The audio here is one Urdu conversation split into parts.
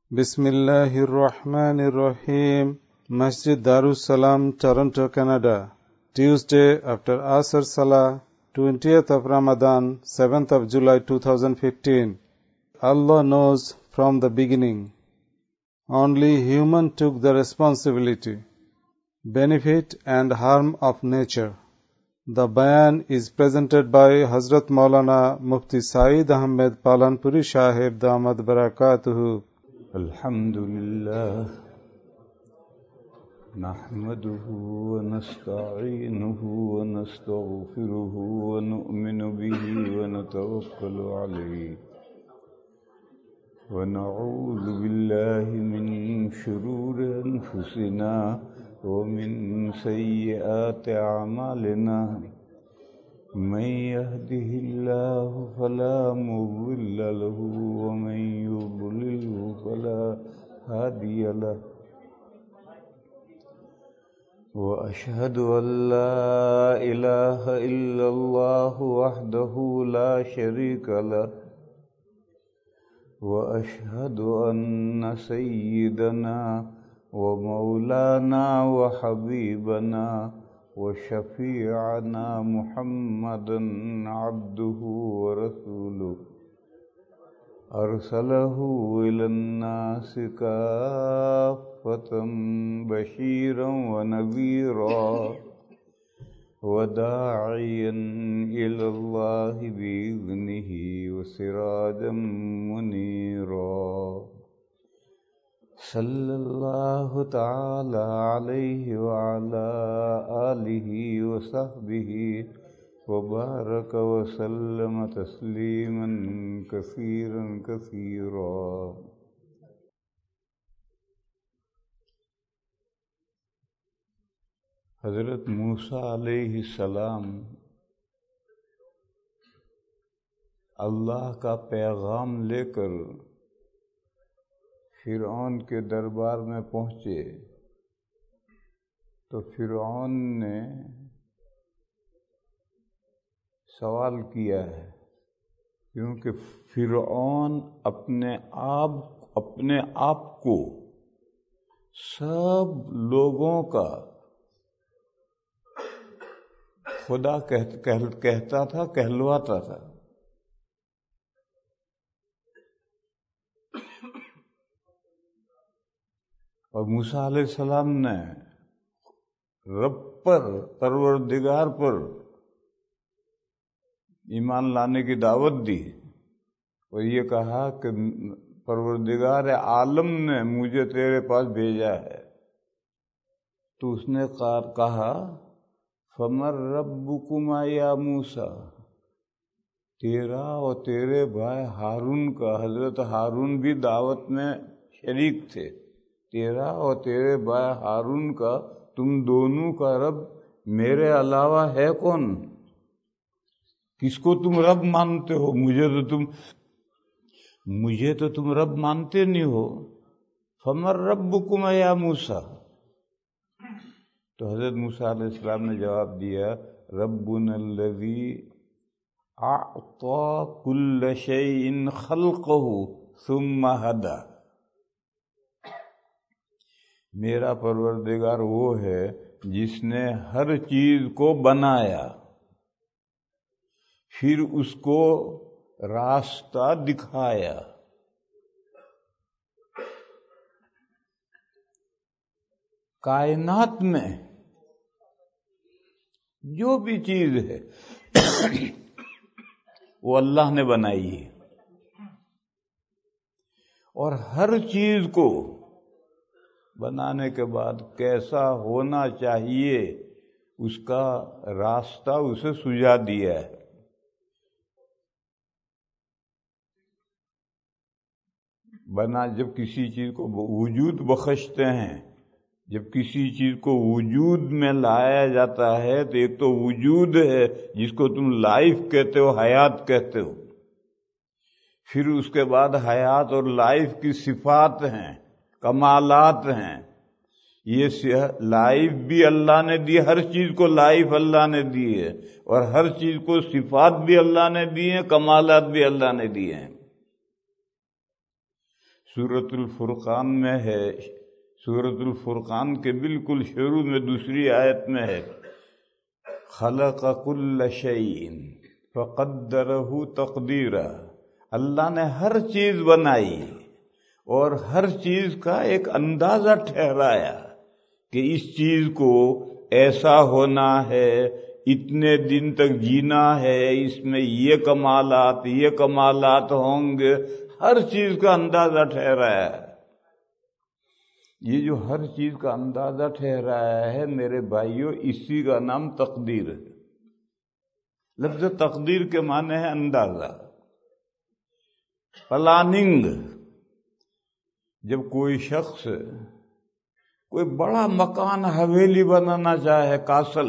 بسم الله الرحمن الرحيم. Masjid Darus Salam, Toronto, Canada. Tuesday after Asr Salah, 20th of Ramadan, 7th of July 2015. Allah knows from the beginning. Only human took the responsibility, benefit and harm of nature. The bayan is presented by Hazrat Maulana Mufti Saeed Ahmed Palanpuri Sahib Damad Barakatuhu. الحمد لله نحمده ونستعينه ونستغفره ونؤمن به ونتوكل عليه ونعوذ بالله من شرور أنفسنا ومن سيئات أعمالنا من يهده الله فلا مضل له ومن يضلل فلا هادي له وأشهد أن لا إله إلا الله وحده لا شريك له وأشهد أن سيدنا ومولانا وحبيبنا وشفيعنا محمدا عبده ورسوله أرسله إلى الناس كافة بشيرا ونذيرا وداعيا إلى الله بإذنه وسراجا منيرا صلی اللہ تعالی علیہ وعلى آلہ وصحبہ وبارک وسلم تسلیما کثیرا کثیرا. حضرت موسیٰ علیہ السلام اللہ کا پیغام لے کر فرعون کے دربار میں پہنچے تو فرعون نے سوال کیا ہے، کیونکہ فرعون اپنے آپ کو سب لوگوں کا خدا کہتا تھا، کہلواتا تھا. اور موسیٰ علیہ السلام نے رب پر، پروردگار پر ایمان لانے کی دعوت دی اور یہ کہا کہ پروردگار عالم نے مجھے تیرے پاس بھیجا ہے. تو اس نے کہا فَمَن رَبُّكُمَا يَا موسیٰ، تیرا اور تیرے بھائی ہارون کا، حضرت ہارون بھی دعوت میں شریک تھے، تیرا اور تیرے بھائی ہارون کا، تم دونوں کا رب میرے علاوہ ہے کون؟ کس کو تم رب مانتے ہو؟ مجھے تو تم رب مانتے نہیں ہو. فَمَن رَبُّكُمَا يَا موسیٰ. تو حضرت موسیٰ علیہ السلام نے جواب دیا ربنا الذی اعطى كل شيء خلقه ثم هدى. میرا پروردگار وہ ہے جس نے ہر چیز کو بنایا پھر اس کو راستہ دکھایا. کائنات میں جو بھی چیز ہے وہ اللہ نے بنائی ہے، اور ہر چیز کو بنانے کے بعد کیسا ہونا چاہیے اس کا راستہ اسے سجا دیا ہے. جب کسی چیز کو وجود بخشتے ہیں، جب کسی چیز کو وجود میں لایا جاتا ہے تو ایک تو وجود ہے جس کو تم لائف کہتے ہو، حیات کہتے ہو، پھر اس کے بعد حیات اور لائف کی صفات ہیں، کمالات ہیں. یہ لائف بھی اللہ نے دی، ہر چیز کو لائف اللہ نے دی ہے، اور ہر چیز کو صفات بھی اللہ نے دی ہیں، کمالات بھی اللہ نے دیے ہیں. سورۃ الفرقان میں ہے، سورۃ الفرقان کے بالکل شروع میں دوسری آیت میں ہے، خلق کل شیء فقدرہ تقدیرا، اللہ نے ہر چیز بنائی اور ہر چیز کا ایک اندازہ ٹھہرایا کہ اس چیز کو ایسا ہونا ہے، اتنے دن تک جینا ہے، اس میں یہ کمالات ہوں گے، ہر چیز کا اندازہ ٹھہرایا ہے۔ یہ جو ہر چیز کا اندازہ ٹھہرایا ہے میرے بھائیوں، اسی کا نام تقدیر ہے۔ لفظ تقدیر کے معنی ہے اندازہ، پلاننگ۔ جب کوئی شخص کوئی بڑا مکان حویلی بنانا چاہے، کاسل،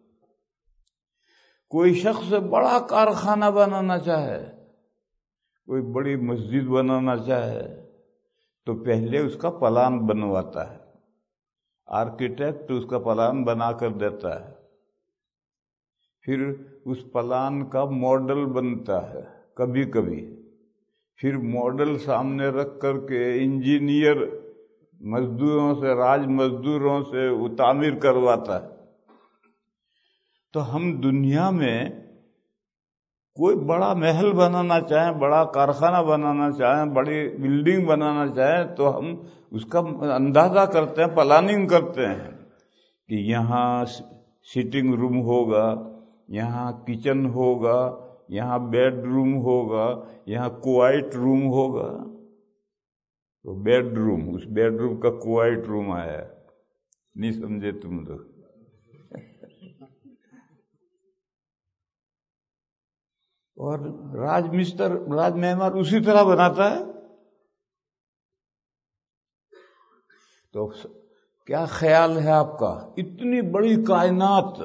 کوئی شخص بڑا کارخانہ بنانا چاہے، کوئی بڑی مسجد بنانا چاہے، تو پہلے اس کا پلان بنواتا ہے، آرکیٹیکٹ اس کا پلان بنا کر دیتا ہے، پھر اس پلان کا ماڈل بنتا ہے کبھی کبھی، پھر ماڈل سامنے رکھ کر کے انجینئر مزدوروں سے، راج مزدوروں سے وہ تعمیر کرواتا ہے۔ تو ہم دنیا میں کوئی بڑا محل بنانا چاہیں، بڑا کارخانہ بنانا چاہیں، بڑی بلڈنگ بنانا چاہیں، تو ہم اس کا اندازہ کرتے ہیں، پلاننگ کرتے ہیں کہ یہاں سٹنگ روم ہوگا، یہاں کچن ہوگا، یہاں بیڈ روم ہوگا، یہاں کوائٹ روم ہوگا۔ تو بیڈ روم، اس بیڈ روم کا کوائٹ روم آیا، نہیں سمجھے تم لوگ؟ اور راج معمار اسی طرح بناتا ہے۔ تو کیا خیال ہے آپ کا؟ اتنی بڑی کائنات،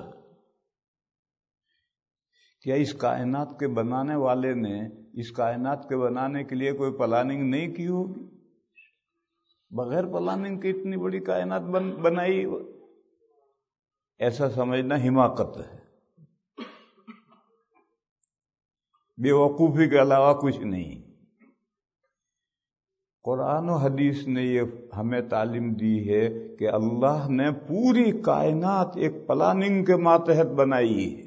کیا اس کائنات کے بنانے والے نے اس کائنات کے بنانے کے لیے کوئی پلاننگ نہیں کی ہوگی؟ بغیر پلاننگ کے اتنی بڑی کائنات بنائی، ایسا سمجھنا حماقت ہے، بے وقوفی کے علاوہ کچھ نہیں۔ قرآن و حدیث نے یہ ہمیں تعلیم دی ہے کہ اللہ نے پوری کائنات ایک پلاننگ کے ماتحت بنائی ہے۔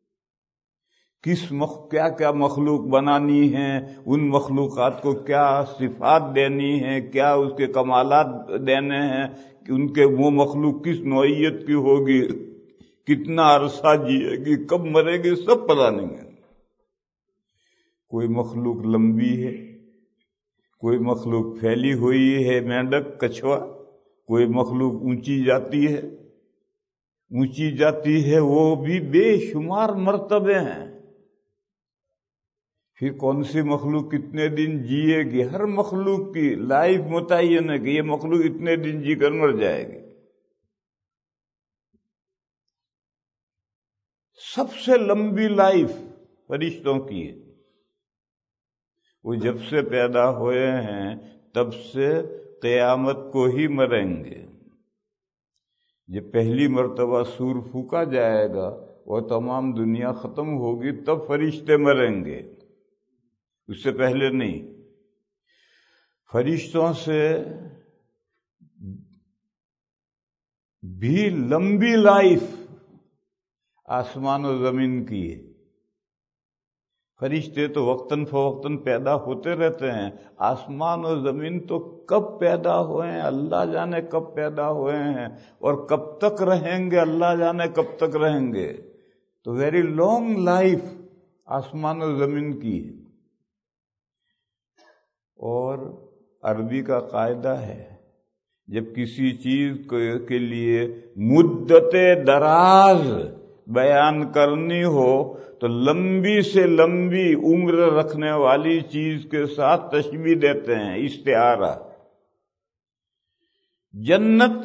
کیا کیا مخلوق بنانی ہے، ان مخلوقات کو کیا صفات دینی ہے، کیا اس کے کمالات دینے ہیں، کہ ان کے وہ مخلوق کس نوعیت کی ہوگی، کتنا عرصہ جیے گی، کب مرے گی، سب پلاننگ ہے۔ کوئی مخلوق لمبی ہے، کوئی مخلوق پھیلی ہوئی ہے، مینڈک، کچھوا، کوئی مخلوق اونچی جاتی ہے، وہ بھی بے شمار مرتبے ہیں۔ پھر کون سی مخلوق کتنے دن جیے گی، ہر مخلوق کی لائف متعین ہے کہ یہ مخلوق اتنے دن جی کر مر جائے گی۔ سب سے لمبی لائف فرشتوں کی ہے، وہ جب سے پیدا ہوئے ہیں تب سے قیامت کو ہی مریں گے۔ جب پہلی مرتبہ سور پھونکا جائے گا اور تمام دنیا ختم ہوگی تب فرشتے مریں گے، اس سے پہلے نہیں۔ فرشتوں سے بھی لمبی لائف آسمان و زمین کی ہے۔ فرشتے تو وقتاً فوقتاً پیدا ہوتے رہتے ہیں، آسمان و زمین تو کب پیدا ہوئے ہیں اللہ جانے، کب پیدا ہوئے ہیں اور کب تک رہیں گے اللہ جانے کب تک رہیں گے۔ تو ویری لانگ لائف آسمان و زمین کی ہے۔ اور عربی کا قاعدہ ہے، جب کسی چیز کے لیے مدت دراز بیان کرنی ہو تو لمبی سے لمبی عمر رکھنے والی چیز کے ساتھ تشبیہ دیتے ہیں، استعارہ۔ جنت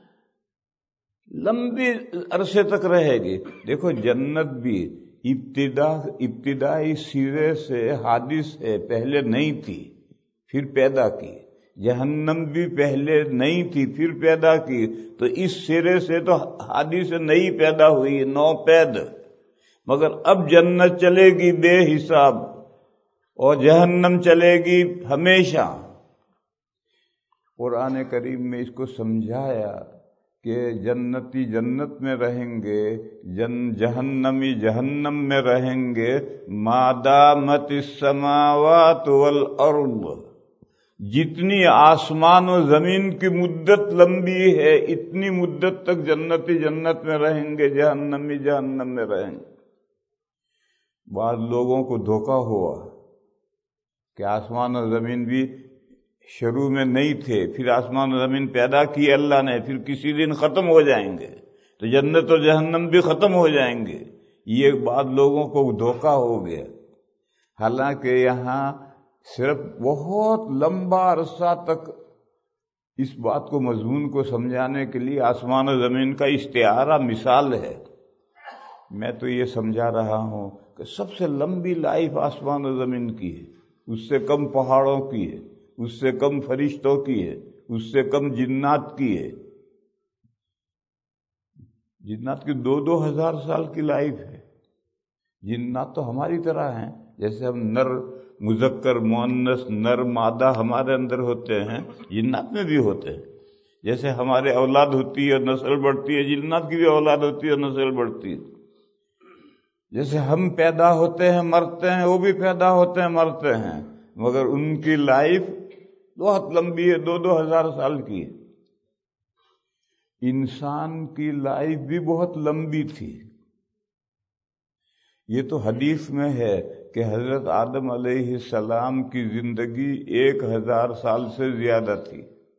لمبی عرصے تک رہے گی۔ دیکھو جنت بھی ابتدائی سرے سے حادث ہے، پہلے نہیں تھی پھر پیدا کی۔ جہنم بھی پہلے نہیں تھی پھر پیدا کی، تو اس سرے سے تو حادث نئی پیدا ہوئی، نو پید۔ مگر اب جنت چلے گی بے حساب اور جہنم چلے گی ہمیشہ۔ قرآن کریم میں اس کو سمجھایا کہ جنتی جنت میں رہیں گے، جہنمی جہنم میں رہیں گے، ما دامت السماوات والارض، جتنی آسمان و زمین کی مدت لمبی ہے اتنی مدت تک جنتی جنت میں رہیں گے، جہنمی جہنم میں رہیں گے۔ بعض لوگوں کو دھوکہ ہوا کہ آسمان و زمین بھی شروع میں نہیں تھے، پھر آسمان و زمین پیدا کی اللہ نے، پھر کسی دن ختم ہو جائیں گے تو جنت اور جہنم بھی ختم ہو جائیں گے۔ یہ بعض لوگوں کو دھوکہ ہو گیا، حالانکہ یہاں صرف بہت لمبا عرصہ تک اس بات کو مضمون کو سمجھانے کے لیے آسمان و زمین کا استعارہ مثال ہے۔ میں تو یہ سمجھا رہا ہوں کہ سب سے لمبی لائف آسمان و زمین کی ہے، اس سے کم پہاڑوں کی ہے، اس سے کم فرشتوں کی ہے، اس سے کم جنات کی ہے۔ جنات کی 2,000 سال کی لائف ہے۔ جنات تو ہماری طرح ہیں، جیسے ہم نر مذکر مؤنث نر مادہ ہمارے اندر ہوتے ہیں، جنات میں بھی ہوتے ہیں۔ جیسے ہمارے اولاد ہوتی ہے، نسل بڑھتی ہے، جنات کی بھی اولاد ہوتی ہے، نسل بڑھتی ہے۔ جیسے ہم پیدا ہوتے ہیں مرتے ہیں، وہ بھی پیدا ہوتے ہیں مرتے ہیں، مگر ان کی لائف بہت لمبی ہے، 2,000 سال کی ہے۔ انسان کی لائف بھی بہت لمبی تھی۔ یہ تو حدیث میں ہے کہ حضرت آدم علیہ السلام کی زندگی 1,000 سال سے زیادہ تھی۔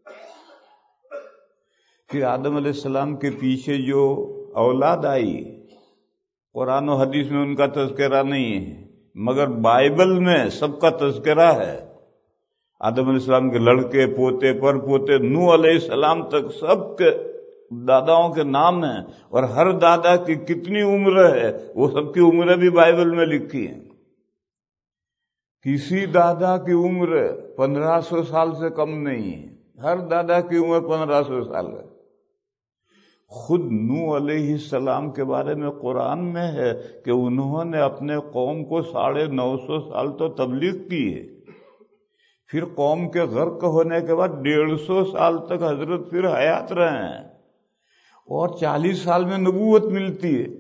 پھر آدم علیہ السلام کے پیچھے جو اولاد آئی، قرآن و حدیث میں ان کا تذکرہ نہیں ہے، مگر بائبل میں سب کا تذکرہ ہے۔ آدم علیہ السلام کے لڑکے، پوتے، پر پوتے، نوح علیہ السلام تک سب کے داداؤں کے نام ہیں، اور ہر دادا کی کتنی عمر ہے وہ سب کی عمریں بھی بائبل میں لکھی ہیں۔ کسی دادا کی عمر 1,500 سال سے کم نہیں ہے، ہر دادا کی عمر 1,500 سال ہے۔ خود نوح علیہ السلام کے بارے میں قرآن میں ہے کہ انہوں نے اپنے قوم کو 950 سال تو تبلیغ کی ہے، پھر قوم کے غرق ہونے کے بعد 150 سال تک حضرت پھر حیات رہے ہیں، اور 40 سال میں نبوت ملتی ہے۔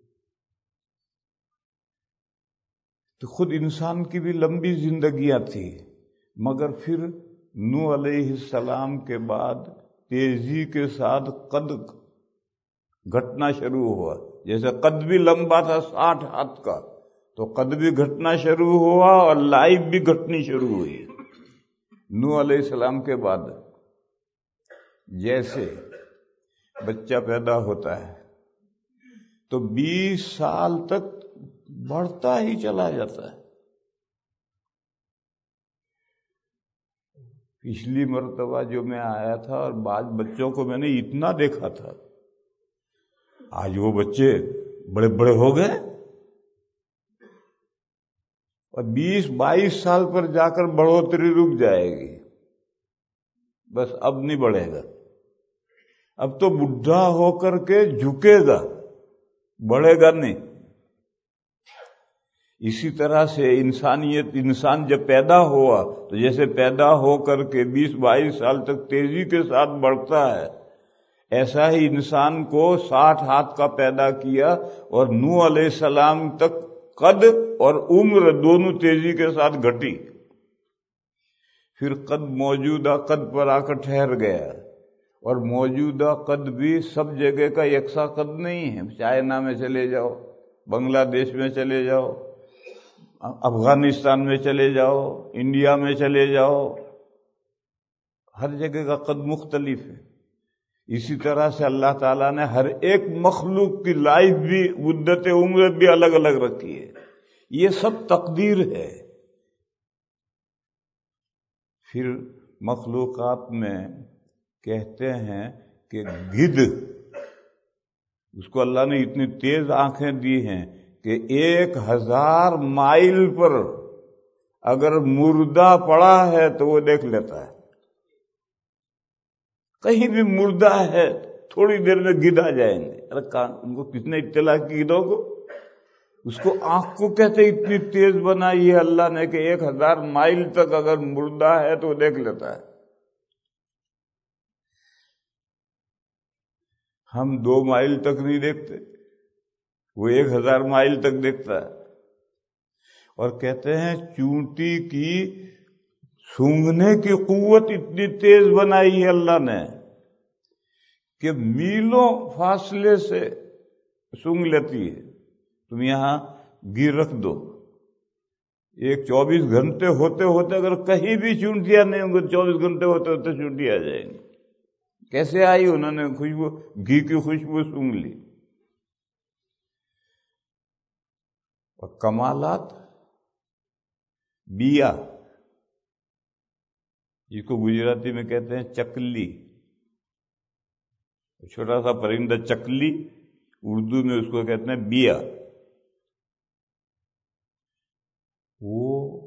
تو خود انسان کی بھی لمبی زندگیاں تھی، مگر پھر نوح علیہ السلام کے بعد تیزی کے ساتھ قد گھٹنا شروع ہوا۔ جیسے قد بھی لمبا تھا 60 ہاتھ کا، تو قد بھی گھٹنا شروع ہوا اور لائف بھی گھٹنی شروع ہوئی۔ نوح علیہ السلام کے بعد جیسے بچہ پیدا ہوتا ہے تو 20 سال تک بڑھتا ہی چلا جاتا ہے۔ پچھلی مرتبہ جو میں آیا تھا اور بعض بچوں کو میں نے اتنا دیکھا تھا، آج وہ بچے بڑے بڑے ہو گئے، اور 20-22 سال پر جا کر بڑھوتری رک جائے گی، بس اب نہیں بڑھے گا۔ اب تو بڈھا ہو کر کے جھکے گا، بڑھے گا نہیں۔ اسی طرح سے انسان جب پیدا ہوا تو جیسے پیدا ہو کر کے 20-22 سال تک تیزی کے ساتھ بڑھتا ہے، ایسا ہی انسان کو 60 ہاتھ کا پیدا کیا، اور نوح علیہ السلام تک قد اور عمر دونوں تیزی کے ساتھ گھٹی۔ پھر قد موجودہ قد پر آ کر ٹھہر گیا، اور موجودہ قد بھی سب جگہ کا یکساں قد نہیں ہے۔ چائنا میں چلے جاؤ، بنگلہ دیش میں چلے جاؤ، افغانستان میں چلے جاؤ، انڈیا میں چلے جاؤ، ہر جگہ کا قد مختلف ہے۔ اسی طرح سے اللہ تعالیٰ نے ہر ایک مخلوق کی لائف بھی، مدت عمر بھی الگ الگ رکھی ہے۔ یہ سب تقدیر ہے۔ پھر مخلوقات میں کہتے ہیں کہ گدھ، اس کو اللہ نے اتنی تیز آنکھیں دی ہیں کہ 1,000 مائل پر اگر مردہ پڑا ہے تو وہ دیکھ لیتا ہے۔ کہیں بھی مردہ ہے تھوڑی دیر میں گدھ آ جائیں گے۔ ان کو کس نے اطلاع کی گدھوں کو؟ اس کو آنکھ کو کہتے اتنی تیز بنائی ہے اللہ نے کہ 1,000 مائل تک اگر مردہ ہے تو وہ دیکھ لیتا ہے۔ ہم 2 مائل تک نہیں دیکھتے، وہ 1000 مائل تک دیکھتا ہے۔ اور کہتے ہیں چونٹی کی سونگھنے کی قوت اتنی تیز بنائی ہے اللہ نے کہ میلوں فاصلے سے سونگھ لیتی ہے۔ تم یہاں گیر رکھ دو، 24 گھنٹے ہوتے ہوتے اگر کہیں بھی چونٹیاں نہیں ہوں گے، 24 گھنٹے ہوتے ہوتے چونٹی آ جائیں گی۔ کیسے آئی؟ انہوں نے خوشبو، گھی کی خوشبو سونگھ لی۔ اور کمالات بیا، جس کو گجراتی میں کہتے ہیں چکلی، چھوٹا سا پرندہ چکلی، اردو میں اس کو کہتے ہیں بیا۔ وہ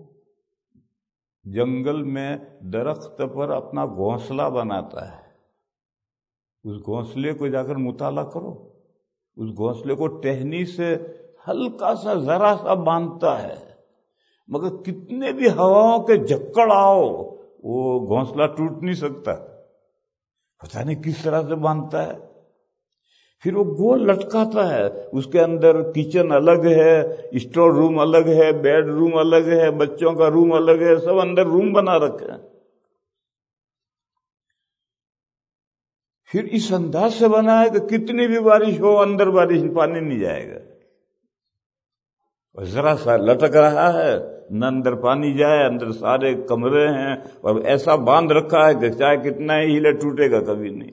جنگل میں درخت پر اپنا گھونسلہ بناتا ہے۔ اس گھونسلے کو جا کر مطالعہ کرو، اس گھونسلے کو ٹہنی سے ہلکا سا ذرا سا باندھتا ہے، مگر کتنے بھی ہواؤں کے جھکڑ آؤ وہ گھونسلہ ٹوٹ نہیں سکتا۔ پتہ نہیں کس طرح سے باندھتا ہے۔ پھر وہ گول لٹکاتا ہے، اس کے اندر کچن الگ ہے، اسٹور روم الگ ہے، بیڈ روم الگ ہے، بچوں کا روم الگ ہے، سب اندر روم بنا رکھے ہیں۔ پھر اس انداز سے بنا ہے کہ کتنی بھی بارش ہو اندر بارش پانی نہیں جائے گا، اور ذرا سا لٹک رہا ہے، نہ اندر پانی جائے، اندر سارے کمرے ہیں، اور ایسا باندھ رکھا ہے کہ چاہے کتنا ہی ہلے ٹوٹے گا کبھی نہیں۔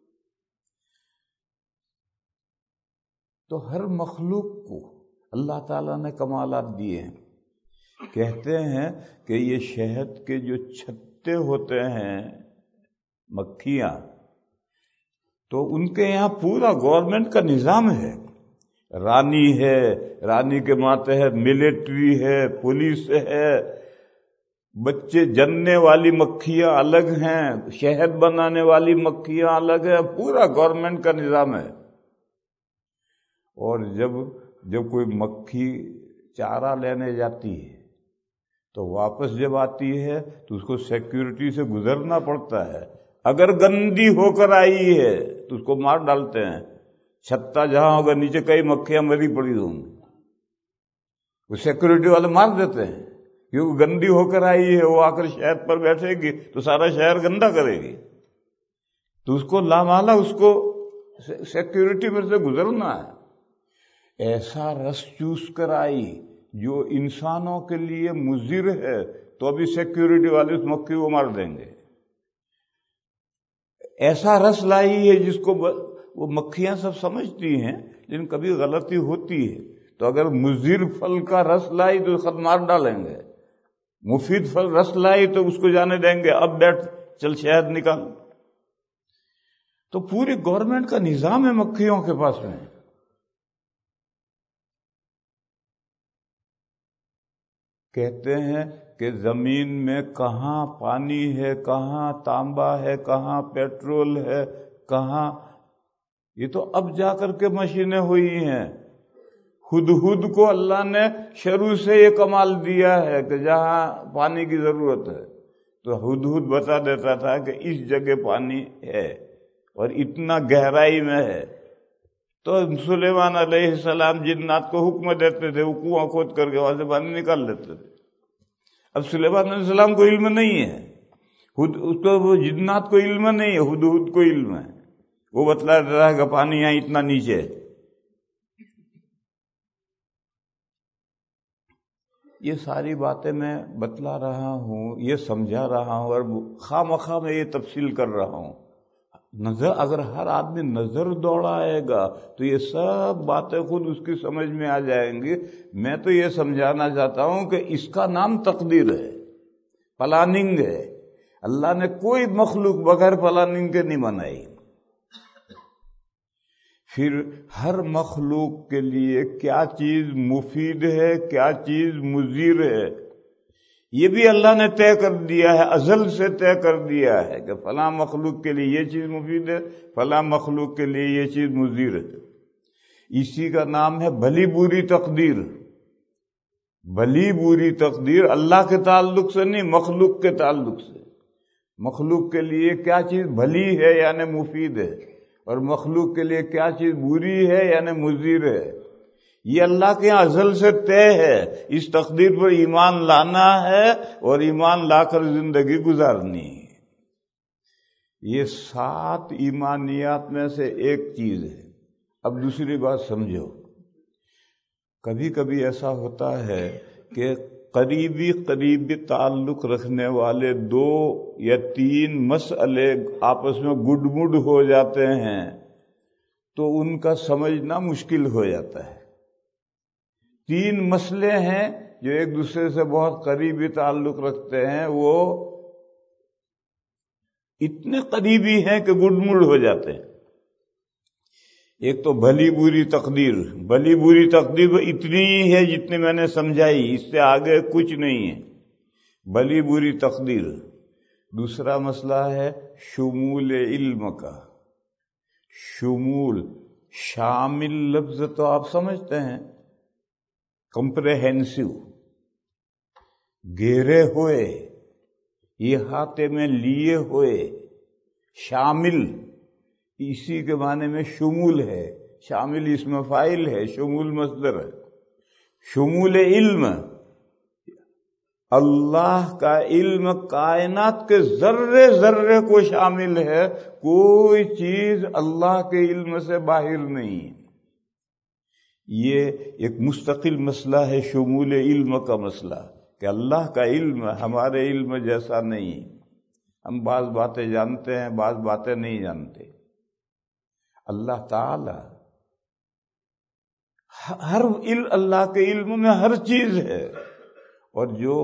تو ہر مخلوق کو اللہ تعالیٰ نے کمالات دیے ہیں۔ کہتے ہیں کہ یہ شہد کے جو چھتے ہوتے ہیں، مکھیاں، تو ان کے یہاں پورا گورنمنٹ کا نظام ہے، رانی ہے، رانی کے ماتحت ملٹری ہے، پولیس ہے، بچے جننے والی مکھیاں الگ ہیں، شہد بنانے والی مکھیاں الگ ہیں، پورا گورنمنٹ کا نظام ہے۔ اور جب کوئی مکھی چارہ لینے جاتی ہے تو واپس جب آتی ہے تو اس کو سیکیورٹی سے گزرنا پڑتا ہے۔ اگر گندی ہو کر آئی ہے تو اس کو مار ڈالتے ہیں، چھتا جہاں ہوگا نیچے کئی مکھیاں مری پڑی ہوں گی، وہ سیکیورٹی والے مار دیتے ہیں، کیونکہ گندی ہو کر آئی ہے، وہ آ کر شہد پر بیٹھے گی تو سارا شہر گندا کرے گی، تو اس کو لامحالہ اس کو سیکیورٹی میں سے گزرنا ہے۔ ایسا رس چوس کر آئی جو انسانوں کے لیے مضر ہے تو ابھی سیکیورٹی والے اس مکھی کو مار دیں گے۔ ایسا رس لائی ہے جس کو وہ مکھیاں سب سمجھتی ہیں، لیکن کبھی غلطی ہوتی ہے، تو اگر مضر پھل کا رس لائی تو خود مار ڈالیں گے، مفید پھل رس لائی تو اس کو جانے دیں گے، اب بیٹھ چل شہد نکال۔ تو پوری گورنمنٹ کا نظام ہے مکھیوں کے پاس میں۔ کہتے ہیں کہ زمین میں کہاں پانی ہے، کہاں تانبا ہے، کہاں پیٹرول ہے، کہاں، یہ تو اب جا کر کے مشینیں ہوئی ہیں۔ ہدہد کو اللہ نے شروع سے یہ کمال دیا ہے کہ جہاں پانی کی ضرورت ہے تو ہدہد بتا دیتا تھا کہ اس جگہ پانی ہے اور اتنا گہرائی میں ہے، تو سلیمان علیہ السلام جنات کو حکم دیتے تھے، وہ کنواں کھود کر کے وہاں سے پانی نکال لیتے تھے۔ اب سلیمان علیہ السلام کو علم نہیں ہے، اس کو جنات کو علم نہیں ہے، ہدہد کو علم ہے، وہ بتلا دیتا ہے کہ پانی یہاں اتنا نیچے ہے۔ یہ ساری باتیں میں بتلا رہا ہوں، یہ سمجھا رہا ہوں، اور خواہ مخواہ میں یہ تفصیل کر رہا ہوں۔ اگر ہر آدمی نظر دوڑائے گا تو یہ سب باتیں خود اس کی سمجھ میں آ جائیں گی۔ میں تو یہ سمجھانا چاہتا ہوں کہ اس کا نام تقدیر ہے، پلاننگ ہے۔ اللہ نے کوئی مخلوق بغیر پلاننگ کے نہیں بنائی۔ پھر ہر مخلوق کے لیے کیا چیز مفید ہے، کیا چیز مضر ہے، یہ بھی اللہ نے طے کر دیا ہے، ازل سے طے کر دیا ہے کہ فلاں مخلوق کے لیے یہ چیز مفید ہے، فلاں مخلوق کے لیے یہ چیز مضر ہے۔ اسی کا نام ہے بھلی بری تقدیر۔ بھلی بری تقدیر اللہ کے تعلق سے نہیں، مخلوق کے تعلق سے۔ مخلوق کے لیے کیا چیز بھلی ہے یعنی مفید ہے، اور مخلوق کے لیے کیا چیز بری ہے یعنی مضر ہے، یہ اللہ کے یہاں ازل سے طے ہے۔ اس تقدیر پر ایمان لانا ہے اور ایمان لا کر زندگی گزارنی ہے۔ یہ 7 ایمانیات میں سے ایک چیز ہے۔ اب دوسری بات سمجھو، کبھی کبھی ایسا ہوتا ہے کہ قریبی تعلق رکھنے والے 2 یا 3 مسئلے آپس میں گڈ مڈ ہو جاتے ہیں تو ان کا سمجھنا مشکل ہو جاتا ہے۔ 3 مسئلے ہیں جو ایک دوسرے سے بہت قریبی تعلق رکھتے ہیں، وہ اتنے قریبی ہیں کہ گڈ مڈ ہو جاتے ہیں۔ ایک تو بھلی بری تقدیر اتنی ہی ہے جتنی میں نے سمجھائی، اس سے آگے کچھ نہیں ہے، بھلی بری تقدیر۔ دوسرا مسئلہ ہے شمول علم کا۔ شمول، شامل لفظ تو آپ سمجھتے ہیں، کمپریہنسو، گھیرے ہوئے، احاطے میں لیے ہوئے، شامل اسی کے معنی میں شمول ہے۔ شامل اسم فاعل ہے، شمول مصدر ہے۔ شمول علم، اللہ کا علم کائنات کے ذرے ذرے کو شامل ہے، کوئی چیز اللہ کے علم سے باہر نہیں ہے۔ یہ ایک مستقل مسئلہ ہے، شمول علم کا مسئلہ، کہ اللہ کا علم ہمارے علم جیسا نہیں ہے۔ ہم بعض باتیں جانتے ہیں، بعض باتیں نہیں جانتے۔ اللہ تعالی اللہ کے علم میں ہر چیز ہے، اور جو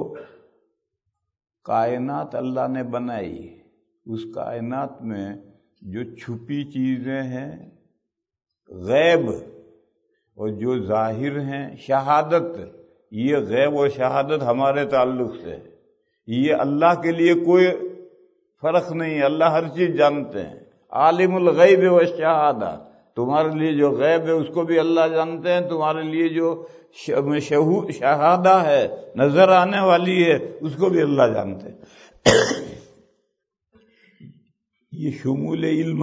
کائنات اللہ نے بنائی، اس کائنات میں جو چھپی چیزیں ہیں غیب، اور جو ظاہر ہیں شہادت، یہ غیب و شہادت ہمارے تعلق سے ہے۔ یہ اللہ کے لیے کوئی فرق نہیں، اللہ ہر چیز جانتے ہیں۔ عالم الغیب و شہادہ، تمہارے لیے جو غیب ہے اس کو بھی اللہ جانتے ہیں، تمہارے لیے جو شہادہ ہے، نظر آنے والی ہے، اس کو بھی اللہ جانتے ہیں۔ یہ شمول علم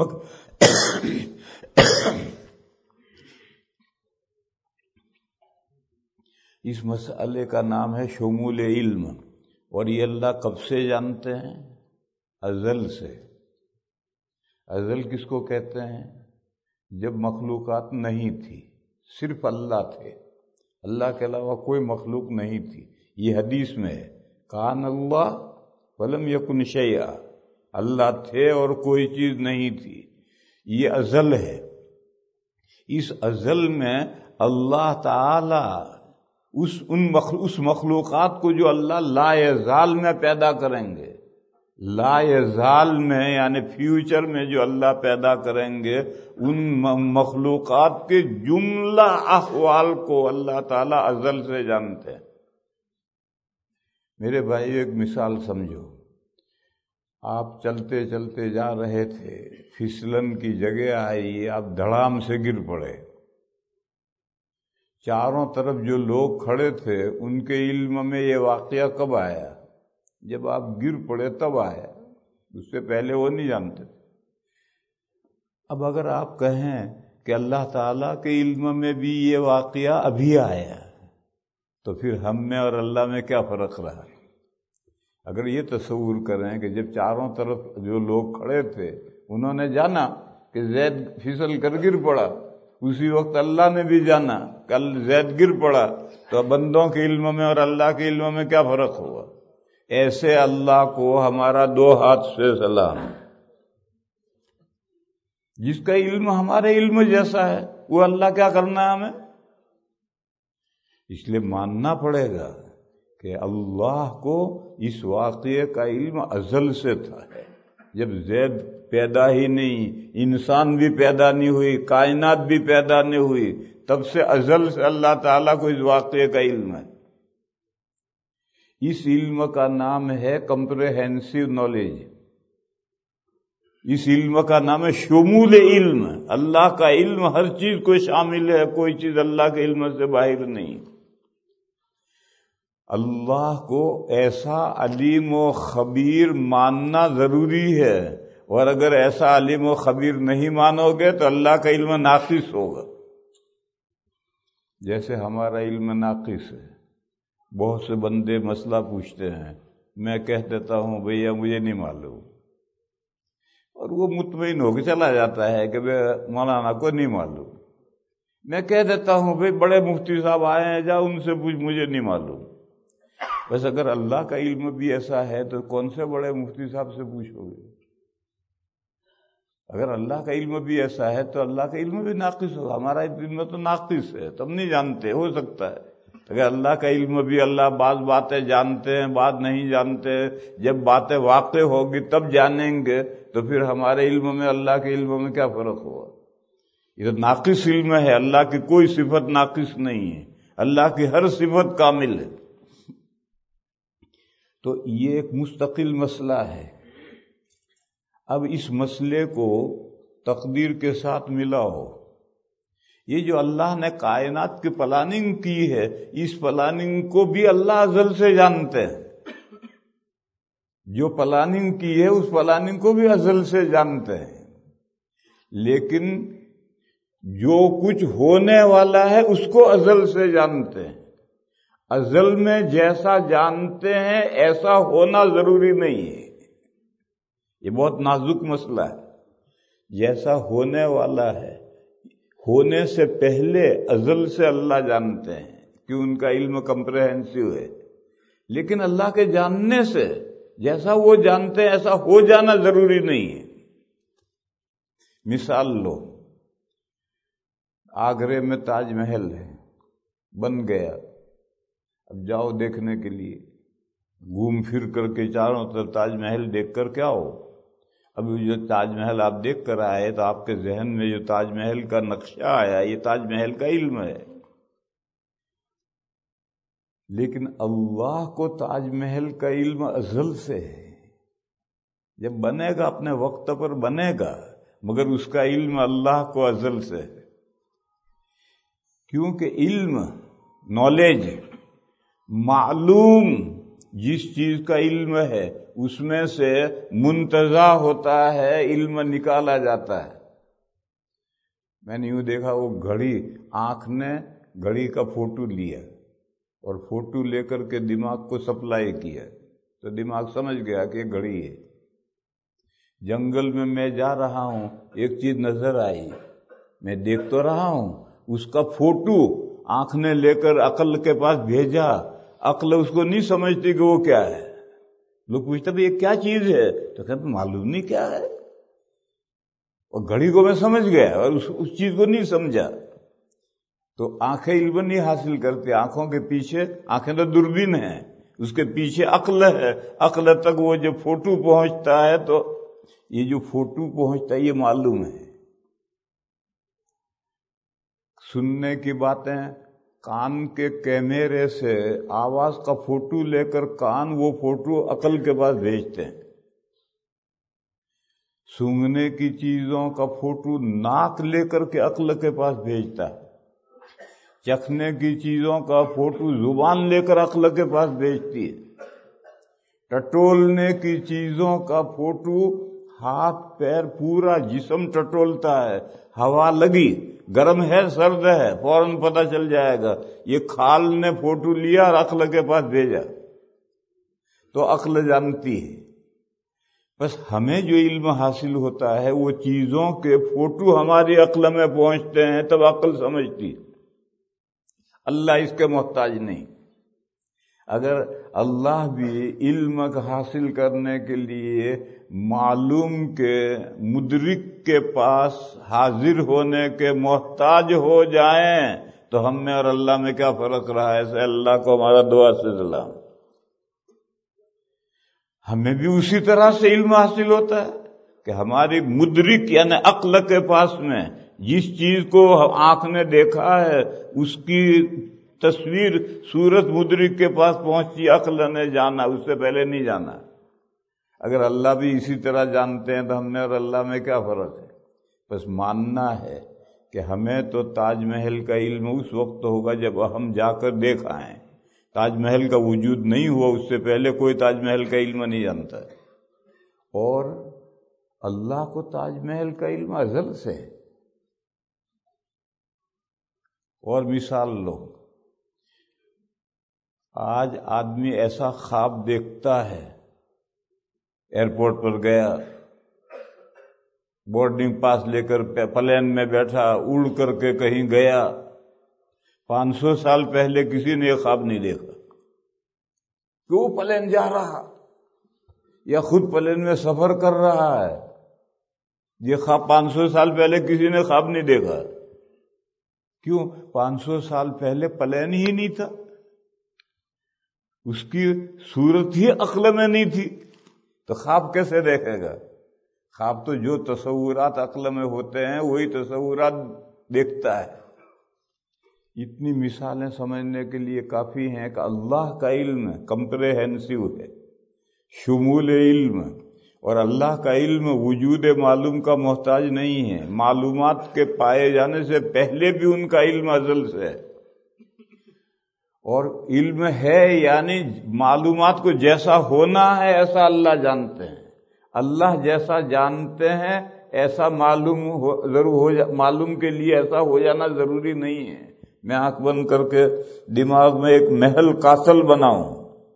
اس مسئلے کا نام ہے شمول علم، اور یہ اللہ کب سے جانتے ہیں؟ ازل سے۔ ازل کس کو کہتے ہیں؟ جب مخلوقات نہیں تھی، صرف اللہ تھے، اللہ کے علاوہ کوئی مخلوق نہیں تھی۔ یہ حدیث میں ہے، کان اللہ ولم یکن شیئا، اللہ تھے اور کوئی چیز نہیں تھی۔ یہ ازل ہے۔ اس ازل میں اللہ تعالی اس مخلوقات کو جو اللہ لا یزال میں پیدا کریں گے، لا یزال میں یعنی فیوچر میں جو اللہ پیدا کریں گے، ان مخلوقات کے جملہ احوال کو اللہ تعالیٰ ازل سے جانتے ہیں۔ میرے بھائی ایک مثال سمجھو، آپ چلتے چلتے جا رہے تھے، پھسلن کی جگہ آئی، آپ دھڑام سے گر پڑے۔ چاروں طرف جو لوگ کھڑے تھے ان کے علم میں یہ واقعہ کب آیا؟ جب آپ گر پڑے تب آیا، اس سے پہلے وہ نہیں جانتے تھے۔ اب اگر آپ کہیں کہ اللہ تعالیٰ کے علم میں بھی یہ واقعہ ابھی آیا، تو پھر ہم میں اور اللہ میں کیا فرق رہا؟ اگر یہ تصور کریں کہ جب چاروں طرف جو لوگ کھڑے تھے انہوں نے جانا کہ زید پھسل کر گر پڑا، اسی وقت اللہ نے بھی جانا کل زید گر پڑا، تو بندوں کے علم میں اور اللہ کے علم میں کیا فرق ہوا؟ ایسے اللہ کو ہمارا 2 ہاتھ سے سلام۔ جس کا علم ہمارے علم جیسا ہے وہ اللہ کیا کرنا ہے ہمیں؟ اس لیے ماننا پڑے گا کہ اللہ کو اس واقعے کا علم ازل سے تھا۔ جب زید پیدا ہی نہیں، انسان بھی پیدا نہیں ہوئی، کائنات بھی پیدا نہیں ہوئی، تب سے ازل سے اللہ تعالیٰ کو اس واقعے کا علم ہے۔ اس علم کا نام ہے کمپریہنسو نالج، اس علم کا نام ہے شمول علم۔ اللہ کا علم ہر چیز کو شامل ہے، کوئی چیز اللہ کے علم سے باہر نہیں۔ اللہ کو ایسا علیم و خبیر ماننا ضروری ہے، اور اگر ایسا عالم و خبیر نہیں مانو گے تو اللہ کا علم ناقص ہوگا. جیسے ہمارا علم ناقص ہے. بہت سے بندے مسئلہ پوچھتے ہیں، میں کہہ دیتا ہوں بھیا مجھے نہیں معلوم، اور وہ مطمئن ہو کے چلا جاتا ہے کہ مولانا کو نہیں معلوم. میں کہہ دیتا ہوں بھئی بڑے مفتی صاحب آئے ہیں، جا ان سے پوچھ، مجھے نہیں معلوم. بس اگر اللہ کا علم بھی ایسا ہے تو کون سے بڑے مفتی صاحب سے پوچھو گے؟ اگر اللہ کا علم بھی ایسا ہے تو اللہ کا علم بھی ناقص ہوگا. ہمارا علم تو ناقص ہے، تم نہیں جانتے. ہو سکتا ہے اگر اللہ کا علم بھی، اللہ بعض باتیں جانتے ہیں، بعض نہیں جانتے. جب باتیں واقع ہوگی تب جانیں گے، تو پھر ہمارے علم میں اللہ کے علم میں کیا فرق ہوا؟ یہ تو ناقص علم ہے. اللہ کی کوئی صفت ناقص نہیں ہے، اللہ کی ہر صفت کامل ہے. تو یہ ایک مستقل مسئلہ ہے. اب اس مسئلے کو تقدیر کے ساتھ ملاؤ. یہ جو اللہ نے کائنات کی پلاننگ کی ہے، اس پلاننگ کو بھی اللہ ازل سے جانتے ہیں. جو پلاننگ کی ہے اس پلاننگ کو بھی ازل سے جانتے ہیں. لیکن جو کچھ ہونے والا ہے اس کو ازل سے جانتے ہیں. ازل میں جیسا جانتے ہیں ایسا ہونا ضروری نہیں ہے. یہ بہت نازک مسئلہ ہے. جیسا ہونے والا ہے، ہونے سے پہلے ازل سے اللہ جانتے ہیں کہ ان کا علم کمپریہنسو ہے. لیکن اللہ کے جاننے سے جیسا وہ جانتے ہیں ایسا ہو جانا ضروری نہیں ہے. مثال لو، آگرے میں تاج محل ہے، بن گیا. اب جاؤ دیکھنے کے لیے، گھوم پھر کر کے چاروں طرف تاج محل دیکھ کر کیا ہو. ابھی جو تاج محل آپ دیکھ کر آئے تو آپ کے ذہن میں جو تاج محل کا نقشہ آیا، یہ تاج محل کا علم ہے. لیکن اللہ کو تاج محل کا علم ازل سے ہے. جب بنے گا اپنے وقت پر بنے گا، مگر اس کا علم اللہ کو ازل سے ہے. کیونکہ علم، نالج، معلوم جس چیز کا علم ہے اس میں سے منتزع ہوتا ہے، علم نکالا جاتا ہے. میں نے یوں دیکھا، وہ گھڑی، آنکھ نے گھڑی کا فوٹو لیا اور فوٹو لے کر کے دماغ کو سپلائی کیا تو دماغ سمجھ گیا کہ یہ گھڑی ہے. جنگل میں میں جا رہا ہوں، ایک چیز نظر آئی، میں دیکھ تو رہا ہوں، اس کا فوٹو آنکھ نے لے کر عقل کے پاس بھیجا. عقل اس کو نہیں سمجھتی کہ وہ کیا ہے. لوگ پوچھتے ہیں یہ کیا چیز ہے، تو کہتے معلوم نہیں کیا ہے. اور گھڑی کو میں سمجھ گیا اور اس چیز کو نہیں سمجھا. تو آنکھیں علم نہیں حاصل کرتی. آنکھوں کے پیچھے، آنکھیں تو دوربین ہیں، اس کے پیچھے عقل ہے. عقل تک وہ جو فوٹو پہنچتا ہے، تو یہ جو فوٹو پہنچتا ہے یہ معلوم ہے. سننے کی باتیں، کان کے کیمرے سے آواز کا فوٹو لے کر کان وہ فوٹو عقل کے پاس بھیجتے ہیں. سونگنے کی چیزوں کا فوٹو ناک لے کر کے عقل کے پاس بھیجتا ہے. چکھنے کی چیزوں کا فوٹو زبان لے کر عقل کے پاس بھیجتی ہے. ٹٹولنے کی چیزوں کا فوٹو ہاتھ پیر پورا جسم ٹٹولتا ہے. ہوا لگی، گرم ہے سرد ہے، فوراً پتہ چل جائے گا. یہ کھال نے فوٹو لیا اور عقل کے پاس بھیجا تو عقل جانتی ہے. بس ہمیں جو علم حاصل ہوتا ہے وہ چیزوں کے فوٹو ہماری عقل میں پہنچتے ہیں تب عقل سمجھتی. اللہ اس کے محتاج نہیں. اگر اللہ بھی علم حاصل کرنے کے لیے معلوم کے مدرک کے پاس حاضر ہونے کے محتاج ہو جائیں تو ہم میں اور اللہ میں کیا فرق رہا ہے؟ ایسے اللہ کو ہمارا دعا سے سلام. ہمیں بھی اسی طرح سے علم حاصل ہوتا ہے کہ ہماری مدرک یعنی عقل کے پاس میں جس چیز کو آنکھ نے دیکھا ہے اس کی تصویر صورت مدرک کے پاس پہنچی، عقل نے جانا، اس سے پہلے نہیں جانا. اگر اللہ بھی اسی طرح جانتے ہیں تو ہم میں اور اللہ میں کیا فرق ہے؟ بس ماننا ہے کہ ہمیں تو تاج محل کا علم اس وقت ہوگا جب ہم جا کر دیکھ آئیں. تاج محل کا وجود نہیں ہوا، اس سے پہلے کوئی تاج محل کا علم نہیں جانتا. اور اللہ کو تاج محل کا علم ازل سے ہے۔ اور مثال لو، آج آدمی ایسا خواب دیکھتا ہے، ایئرپورٹ پر گیا، بورڈنگ پاس لے کر پلین میں بیٹھا، اڑ کر کے کہیں گیا، 500 سال پہلے کسی نے یہ خواب نہیں دیکھا کہ وہ پلین جا رہا یا خود پلین میں سفر کر رہا ہے۔ یہ خواب 500 سال پہلے کسی نے خواب نہیں دیکھا۔ کیوں؟ 500 سال پہلے پلین ہی نہیں تھا، اس کی صورت ہی عقل میں نہیں تھی، تو خواب کیسے دیکھے گا؟ خواب تو جو تصورات عقل میں ہوتے ہیں وہی تصورات دیکھتا ہے۔ اتنی مثالیں سمجھنے کے لیے کافی ہیں کہ اللہ کا علم کمپریہنسو ہے، شمول علم، اور اللہ کا علم وجود معلوم کا محتاج نہیں ہے، معلومات کے پائے جانے سے پہلے بھی ان کا علم ازل سے ہے۔ اور علم ہے یعنی معلومات کو جیسا ہونا ہے ایسا اللہ جانتے ہیں، اللہ جیسا جانتے ہیں ایسا معلوم کے لیے ایسا ہو جانا ضروری نہیں ہے۔ میں آنکھ بند کر کے دماغ میں ایک محل کاسل بناؤں،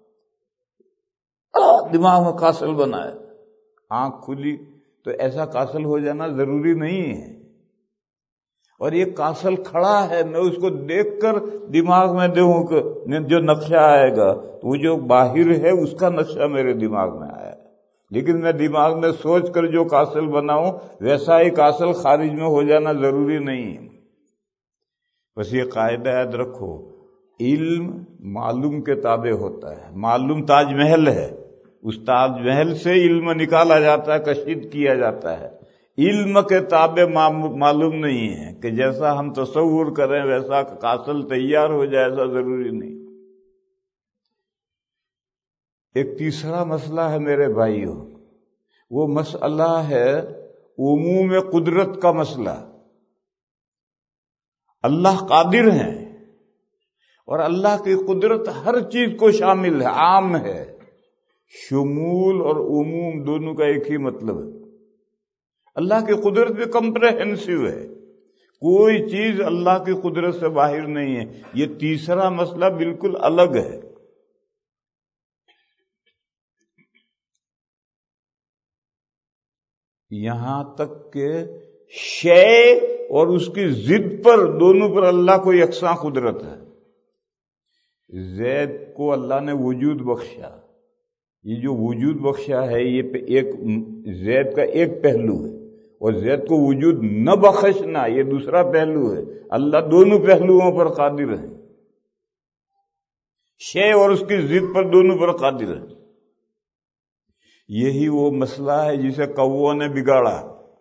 دماغ میں کاسل بنائے، آنکھ کھلی تو ایسا کاسل ہو جانا ضروری نہیں ہے۔ اور یہ کاسل کھڑا ہے، میں اس کو دیکھ کر دماغ میں دوں کہ جو نقشہ آئے گا وہ جو باہر ہے اس کا نقشہ میرے دماغ میں آیا ہے، لیکن میں دماغ میں سوچ کر جو کاسل بناؤں ویسا ہی کاسل خارج میں ہو جانا ضروری نہیں ہے۔ بس یہ قاعدہ یاد رکھو، علم معلوم کے تابع ہوتا ہے۔ معلوم تاج محل ہے، اس تاج محل سے علم نکالا جاتا ہے، کشید کیا جاتا ہے، علم کے تابع معلوم نہیں ہے کہ جیسا ہم تصور کریں ویسا کاسل تیار ہو جائے، ایسا ضروری نہیں۔ ایک تیسرا مسئلہ ہے میرے بھائیوں، وہ مسئلہ ہے عموم قدرت کا مسئلہ۔ اللہ قادر ہیں اور اللہ کی قدرت ہر چیز کو شامل ہے، عام ہے۔ شمول اور عموم دونوں کا ایک ہی مطلب ہے۔ اللہ کی قدرت بھی کمپریہنسو ہے، کوئی چیز اللہ کی قدرت سے باہر نہیں ہے۔ یہ تیسرا مسئلہ بالکل الگ ہے۔ یہاں تک کہ شے اور اس کی ضد پر دونوں پر اللہ کو یکساں قدرت ہے۔ زید کو اللہ نے وجود بخشا، یہ جو وجود بخشا ہے یہ ایک زید کا ایک پہلو ہے، اور زید کو وجود نہ بخشنا یہ دوسرا پہلو ہے۔ اللہ دونوں پہلوؤں پر قادر ہے، شے اور اس کی ضد پر دونوں پر قادر ہے۔ یہی وہ مسئلہ ہے جسے کووں نے بگاڑا۔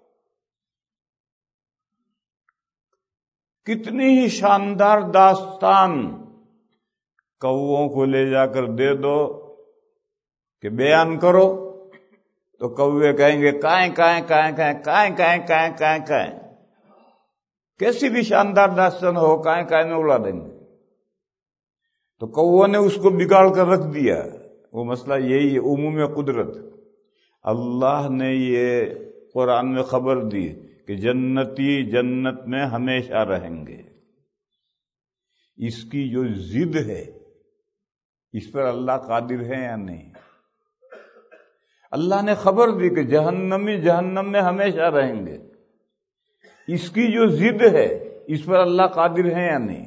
کتنی ہی شاندار داستان کووں کو لے جا کر دے دو کہ بیان کرو تو کوے کہیں گے کائیں کائیں کائیں کائیں کائیں کائیں کائیں کائیں کائیں، کیسی بھی شاندار داستان ہو کائیں کائیں میں اڑا دیں گے۔ تو کووں نے اس کو بگاڑ کر رکھ دیا۔ وہ مسئلہ یہی ہے، عموم قدرت۔ اللہ نے یہ قرآن میں خبر دی کہ جنتی جنت میں ہمیشہ رہیں گے۔ اس کی جو ضد ہے اس پر اللہ قادر ہے یا نہیں؟ اللہ نے خبر دی کہ جہنمی جہنم میں ہمیشہ رہیں گے، اس کی جو ضد ہے اس پر اللہ قادر ہے یا نہیں؟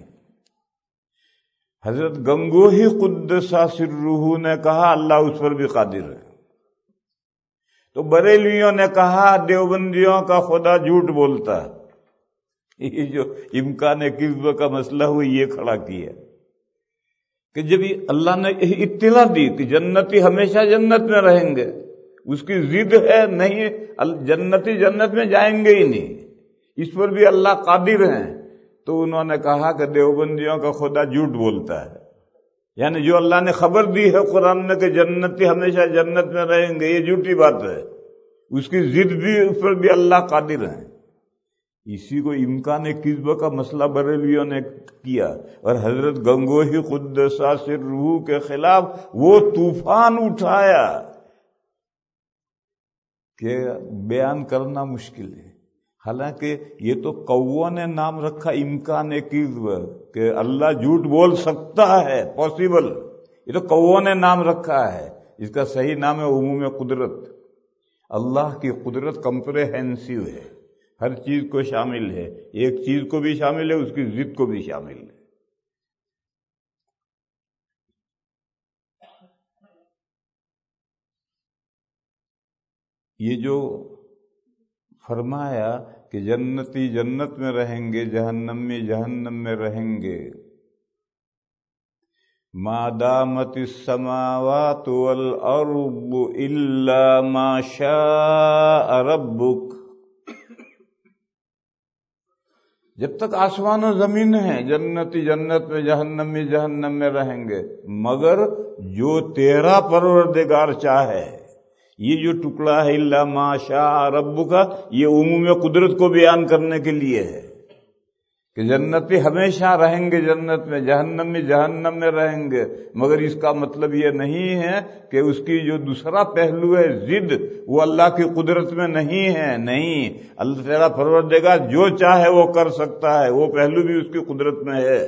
حضرت گنگوہی قدس سرہ نے کہا اللہ اس پر بھی قادر ہے۔ تو بریلویوں نے کہا دیوبندیوں کا خدا جھوٹ بولتا ہے۔ یہ جو امکان کذب کا مسئلہ ہو یہ کھڑا کیا کہ جب اللہ نے اطلاع دی کہ جنتی ہمیشہ جنت میں رہیں گے، اس کی ضد ہے نہیں، جنتی جنت میں جائیں گے ہی نہیں، اس پر بھی اللہ قادر ہیں، تو انہوں نے کہا کہ دیوبندیوں کا خدا جھوٹ بولتا ہے۔ یعنی جو اللہ نے خبر دی ہے قرآن میں کہ جنتی ہمیشہ جنت میں رہیں گے یہ جھوٹی بات ہے، اس کی ضد بھی اس پر بھی اللہ قادر ہیں۔ اسی کو امکان کذب کا مسئلہ بریلویوں نے کیا، اور حضرت گنگوہی قدس سرہ کے خلاف وہ طوفان اٹھایا کہ بیان کرنا مشکل ہے. حالانکہ یہ تو کوا نے نام رکھا امکان کذب کہ اللہ جھوٹ بول سکتا ہے، پاسبل. یہ تو کوا نے نام رکھا ہے. اس کا صحیح نام ہے عموم قدرت. اللہ کی قدرت کمپریہنسو ہے، ہر چیز کو شامل ہے، ایک چیز کو بھی شامل ہے، اس کی ضد کو بھی شامل ہے. یہ جو فرمایا کہ جنتی جنت میں رہیں گے، جہنمی جہنم میں رہیں گے، ما دامت السماوات والارض الا ما شاء ربک. جب تک آسمان و زمین ہیں جنتی جنت میں، جہنمی جہنم میں رہیں گے، مگر جو تیرا پروردگار چاہے. یہ جو ٹکڑا ہے الا ما شاء ربک، یہ عموم قدرت کو بیان کرنے کے لیے ہے کہ جنتی ہمیشہ رہیں گے جنت میں، جہنمی جہنم میں رہیں گے، مگر اس کا مطلب یہ نہیں ہے کہ اس کی جو دوسرا پہلو ہے ضد، وہ اللہ کی قدرت میں نہیں ہے. نہیں، اللہ تیرا پروردگار جو چاہے وہ کر سکتا ہے، وہ پہلو بھی اس کی قدرت میں ہے.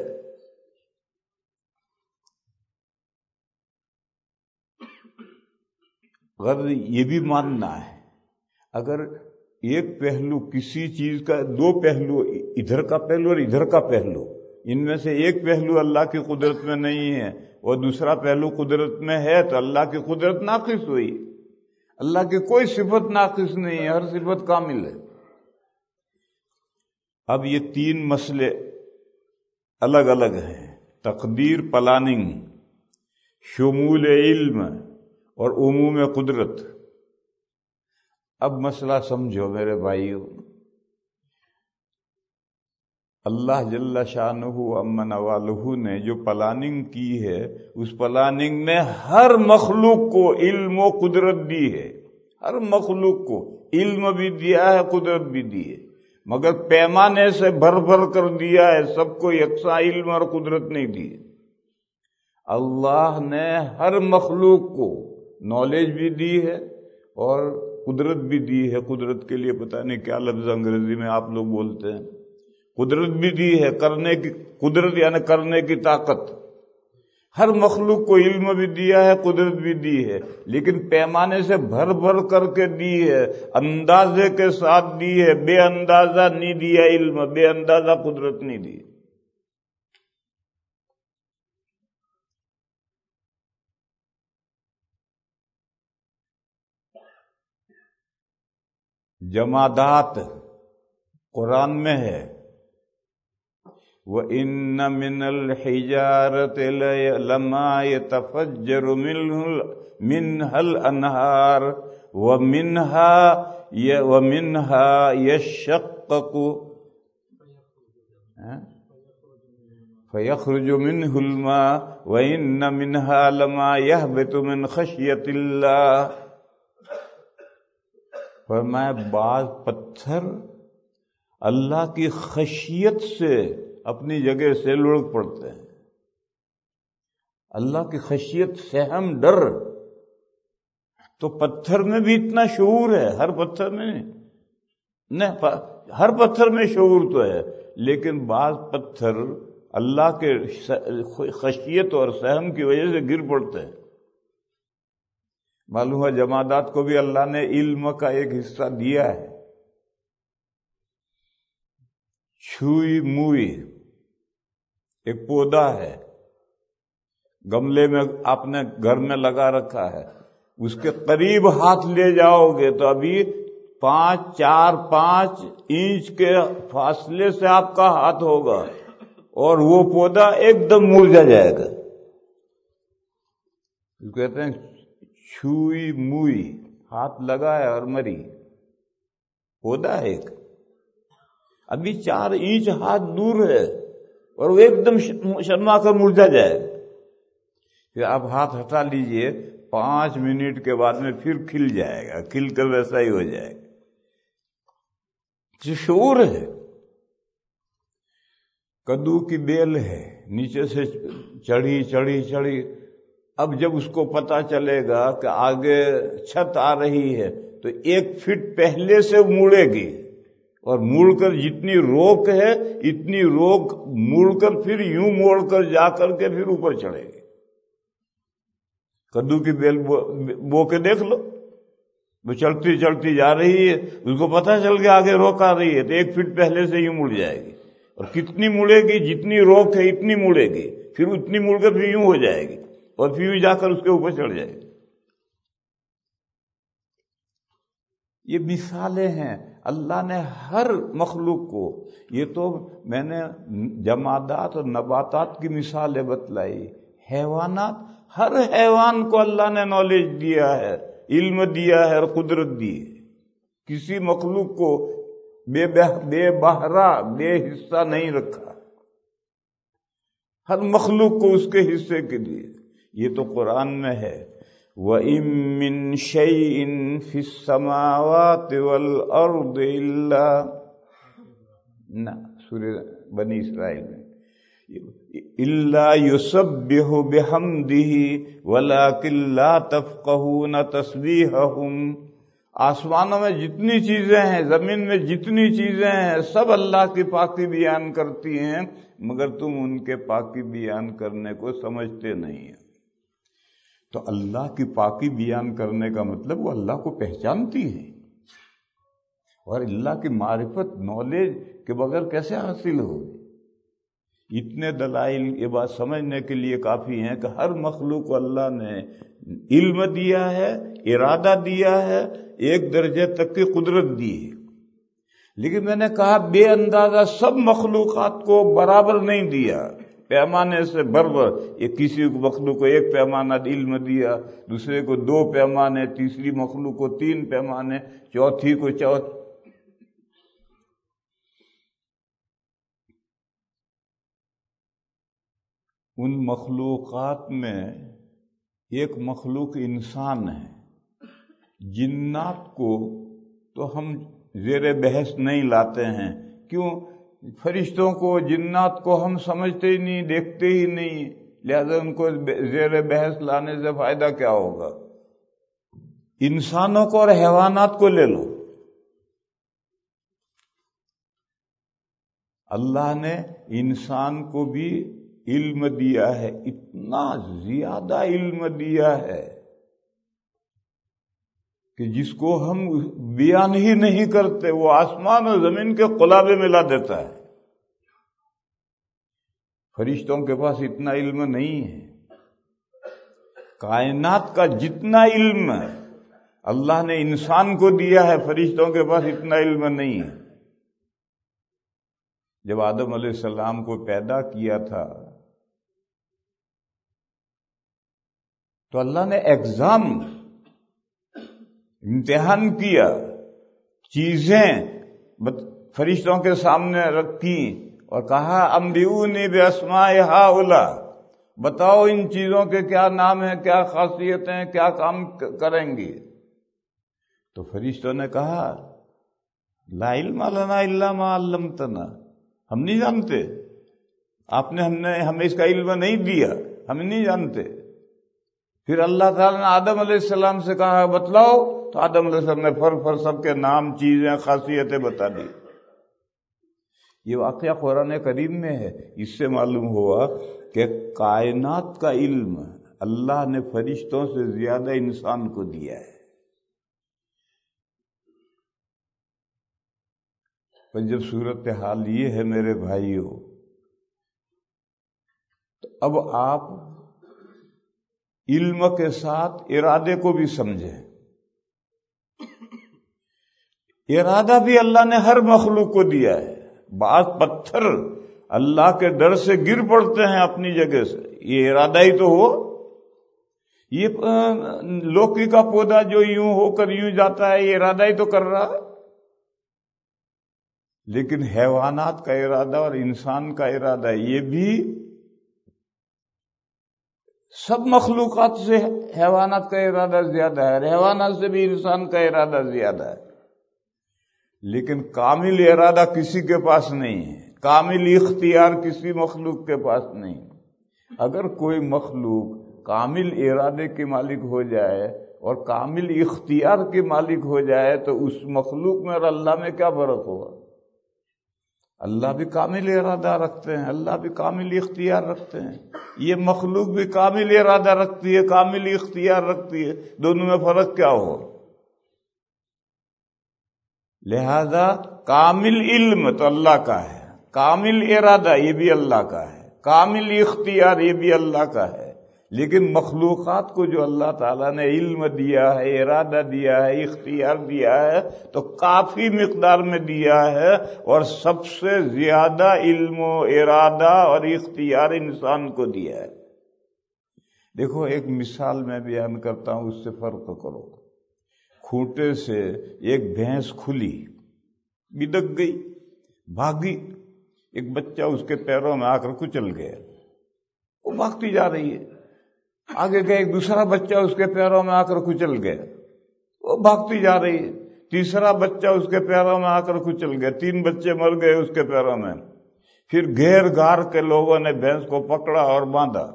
اگر یہ بھی ماننا ہے، اگر ایک پہلو کسی چیز کا، دو پہلو، ادھر کا پہلو اور ادھر کا پہلو، ان میں سے ایک پہلو اللہ کی قدرت میں نہیں ہے اور دوسرا پہلو قدرت میں ہے، تو اللہ کی قدرت ناقص ہوئی. اللہ کی کوئی صفت ناقص نہیں ہے، ہر صفت کامل ہے. اب یہ تین مسئلے الگ الگ ہیں: تقدیر، پلاننگ، شمول علم اور عموم قدرت. اب مسئلہ سمجھو میرے بھائیو. اللہ جل شانہ عما نوالہ نے جو پلاننگ کی ہے، اس پلاننگ میں ہر مخلوق کو علم و قدرت دی ہے. ہر مخلوق کو علم بھی دیا ہے، قدرت بھی دی ہے، مگر پیمانے سے بھر بھر کر دیا ہے. سب کو یکساں علم اور قدرت نہیں دی. اللہ نے ہر مخلوق کو نالج بھی دی ہے اور قدرت بھی دی ہے. قدرت کے لیے پتہ نہیں کیا لفظ انگریزی میں آپ لوگ بولتے ہیں. قدرت بھی دی ہے، کرنے کی قدرت یعنی کرنے کی طاقت. ہر مخلوق کو علم بھی دیا ہے، قدرت بھی دی ہے، لیکن پیمانے سے بھر بھر کر کے دی ہے، اندازے کے ساتھ دی ہے. بے اندازہ نہیں دیا علم، بے اندازہ قدرت نہیں دی. جمادات قرآن میں ہے، وَإِنَّ مِنَ الْحِجَارَةِ لَمَا يَتَفَجَّرُ مِنْهَا الْأَنْهَارُ وَمِنْهَا يَشَّقَّقُ فَيَخْرُجُ مِنْهُ الْمَاءُ وَإِنَّ مِنْهَا لَمَا يَهْبِطُ مِنْ خَشْيَةِ اللَّهِ. فرمایا بعض پتھر اللہ کی خشیت سے اپنی جگہ سے لڑک پڑتے ہیں. اللہ کی خشیت، سہم، ڈر. تو پتھر میں بھی اتنا شعور ہے، ہر پتھر میں نہیں، ہر پتھر میں شعور تو ہے، لیکن بعض پتھر اللہ کے خشیت اور سہم کی وجہ سے گر پڑتے ہیں. معلوم ہے جمادات کو بھی اللہ نے علم کا ایک حصہ دیا ہے. چھوئی موئی ایک پودا ہے، گملے میں آپ نے گھر میں لگا رکھا ہے، اس کے قریب ہاتھ لے جاؤ گے تو ابھی 4-5 انچ کے فاصلے سے آپ کا ہاتھ ہوگا اور وہ پودا ایک دم مرجھا جائے گا. کہتے ہیں چھوئی موئی، ہاتھ لگایا اور مری. پودا ہے ایک، ابھی 4 انچ ہاتھ دور ہے اور وہ ایک دم شرما کر مرجھا جائے. پھر آپ ہاتھ ہٹا لیجئے، 5 منٹ کے بعد میں پھر کھل جائے گا، کھل کر ویسا ہی ہو جائے گا. جو شعور ہے. کدو کی بیل ہے، نیچے سے چڑھی. اب جب اس کو پتا چلے گا کہ آگے چھت آ رہی ہے تو 1 فٹ پہلے سے موڑے گی، اور موڑ کر جتنی روک ہے اتنی روک موڑ کر پھر یوں موڑ کر جا کر کے پھر اوپر چڑھے گی۔ کدو کی بیل بو کے دیکھ لو، وہ چڑھتی چڑھتی جا رہی ہے، اس کو پتہ چل گیا آگے روک آ رہی ہے تو 1 فٹ پہلے سے یوں مڑ جائے گی، اور کتنی مڑے گی؟ جتنی روک ہے اتنی مڑے گی، پھر اتنی مڑ کر پھر یوں ہو جائے گی، اور پھر یوں جا کر اس کے اوپر چڑھ جائے گی۔ یہ مثالیں ہیں اللہ نے ہر مخلوق کو۔ یہ تو میں نے جمادات اور نباتات کی مثالیں بتلائی، حیوانات، ہر حیوان کو اللہ نے نالج دیا ہے، علم دیا ہے اور قدرت دی ہے۔ کسی مخلوق کو بے بہرا بے حصہ نہیں رکھا، ہر مخلوق کو اس کے حصے کے لیے۔ یہ تو قرآن میں ہے، وَإِن مِّن شَيْءٍ فِي السَّمَاوَاتِ وَالْأَرْضِ إِلَّا سورہ بنی اسرائیل میں إِلَّا يُسَبِّحُ بِحَمْدِهِ وَلَكِن لَّا تَفْقَهُونَ تَسْبِيحَهُمْ۔ آسمانوں میں جتنی چیزیں ہیں، زمین میں جتنی چیزیں ہیں، سب اللہ کی پاکی بیان کرتی ہیں، مگر تم ان کے پاکی بیان کرنے کو سمجھتے نہیں ہیں۔ تو اللہ کی پاکی بیان کرنے کا مطلب وہ اللہ کو پہچانتی ہے، اور اللہ کی معرفت، نالج کے بغیر کیسے حاصل ہوگی؟ اتنے دلائل یہ بات سمجھنے کے لیے کافی ہیں کہ ہر مخلوق کو اللہ نے علم دیا ہے، ارادہ دیا ہے، ایک درجے تک کی قدرت دی ہے۔ لیکن میں نے کہا بے اندازہ سب مخلوقات کو برابر نہیں دیا، پیمانے سے برابر۔ یہ کسی مخلوق کو 1 پیمانہ علم دیا، دوسرے کو 2 پیمانے، تیسری مخلوق کو 3 پیمانے، چوتھی کو ان مخلوقات میں ایک مخلوق انسان ہے۔ جنات کو تو ہم زیر بحث نہیں لاتے ہیں، کیوں؟ فرشتوں کو، جنات کو ہم سمجھتے ہی نہیں، دیکھتے ہی نہیں، لہذا ان کو زیر بحث لانے سے فائدہ کیا ہوگا؟ انسانوں کو اور حیوانات کو لے لو، اللہ نے انسان کو بھی علم دیا ہے، اتنا زیادہ علم دیا ہے کہ جس کو ہم بیان ہی نہیں کرتے، وہ آسمان اور زمین کے قلابے ملا دیتا ہے۔ فرشتوں کے پاس اتنا علم نہیں ہے۔ کائنات کا جتنا علم ہے اللہ نے انسان کو دیا ہے، فرشتوں کے پاس اتنا علم نہیں ہے۔ جب آدم علیہ السلام کو پیدا کیا تھا تو اللہ نے امتحان کیا، چیزیں فرشتوں کے سامنے رکھی اور کہا انبئونی باسماء ہؤلاء، بتاؤ ان چیزوں کے کیا نام ہیں، کیا خاصیتیں ہیں، کیا کام کریں گی۔ تو فرشتوں نے کہا لا علم لنا الا ما علمتنا، ہم نہیں جانتے، آپ نے ہمیں اس کا علم نہیں دیا، ہم نہیں جانتے۔ پھر اللہ تعالیٰ نے آدم علیہ السلام سے کہا بتلاؤ، تو آدم علیہ السلام نے فر سب کے نام، چیزیں، خاصیتیں بتا دی۔ یہ واقعہ قرآن کریم میں ہے۔ اس سے معلوم ہوا کہ کائنات کا علم اللہ نے فرشتوں سے زیادہ انسان کو دیا ہے۔ پر جب صورتحال یہ ہے میرے بھائیوں، تو اب آپ علم کے ساتھ ارادے کو بھی سمجھیں۔ ارادہ بھی اللہ نے ہر مخلوق کو دیا ہے۔ بعض پتھر اللہ کے ڈر سے گر پڑتے ہیں اپنی جگہ سے، یہ ارادہ ہی تو ہو۔ یہ لوکی کا پودا جو یوں ہو کر یوں جاتا ہے، یہ ارادہ ہی تو کر رہا ہے۔ لیکن حیوانات کا ارادہ اور انسان کا ارادہ، یہ بھی سب مخلوقات سے حیوانات کا ارادہ زیادہ ہے، اور حیوانات سے بھی انسان کا ارادہ زیادہ ہے۔ لیکن کامل ارادہ کسی کے پاس نہیں ہے، کامل اختیار کسی مخلوق کے پاس نہیں۔ اگر کوئی مخلوق کامل ارادے کے مالک ہو جائے اور کامل اختیار کے مالک ہو جائے تو اس مخلوق میں اور اللہ میں کیا فرق ہوگا؟ اللہ بھی کامل ارادہ رکھتے ہیں، اللہ بھی کامل اختیار رکھتے ہیں، یہ مخلوق بھی کامل ارادہ رکھتی ہے، کامل اختیار رکھتی ہے، دونوں میں فرق کیا ہو؟ لہذا کامل علم تو اللہ کا ہے، کامل ارادہ یہ بھی اللہ کا ہے، کامل اختیار یہ بھی اللہ کا ہے، لیکن مخلوقات کو جو اللہ تعالیٰ نے علم دیا ہے، ارادہ دیا ہے، اختیار دیا ہے تو کافی مقدار میں دیا ہے، اور سب سے زیادہ علم و ارادہ اور اختیار انسان کو دیا ہے۔ دیکھو ایک مثال میں بیان کرتا ہوں، اس سے فرق کرو۔ کھوٹے سے ایک بھینس کھلی، بدک گئی، بھاگی، ایک بچہ اس کے پیروں میں آ کر کچل گیا، وہ بھاگتی جا رہی ہے، آگے گئے ایک دوسرا بچہ اس کے پیروں میں آ کر کچل گیا، وہ بھاگتی جا رہی ہے، تیسرا بچہ اس کے پیروں میں آ کر کچل گیا، 3 بچے مر گئے اس کے پیروں میں۔ پھر گھیر گھار کے لوگوں نے بھینس کو پکڑا اور باندھا۔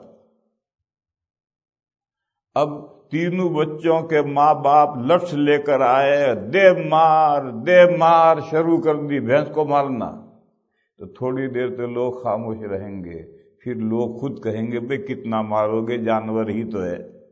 اب تینوں بچوں کے ماں باپ لٹھ لے کر آئے، دے مار شروع کر دی بھینس کو مارنا، تو تھوڑی دیر تو لوگ خاموش رہیں گے، پھر لوگ خود کہیں گے بھئی کتنا مارو گے، جانور ہی تو ہے،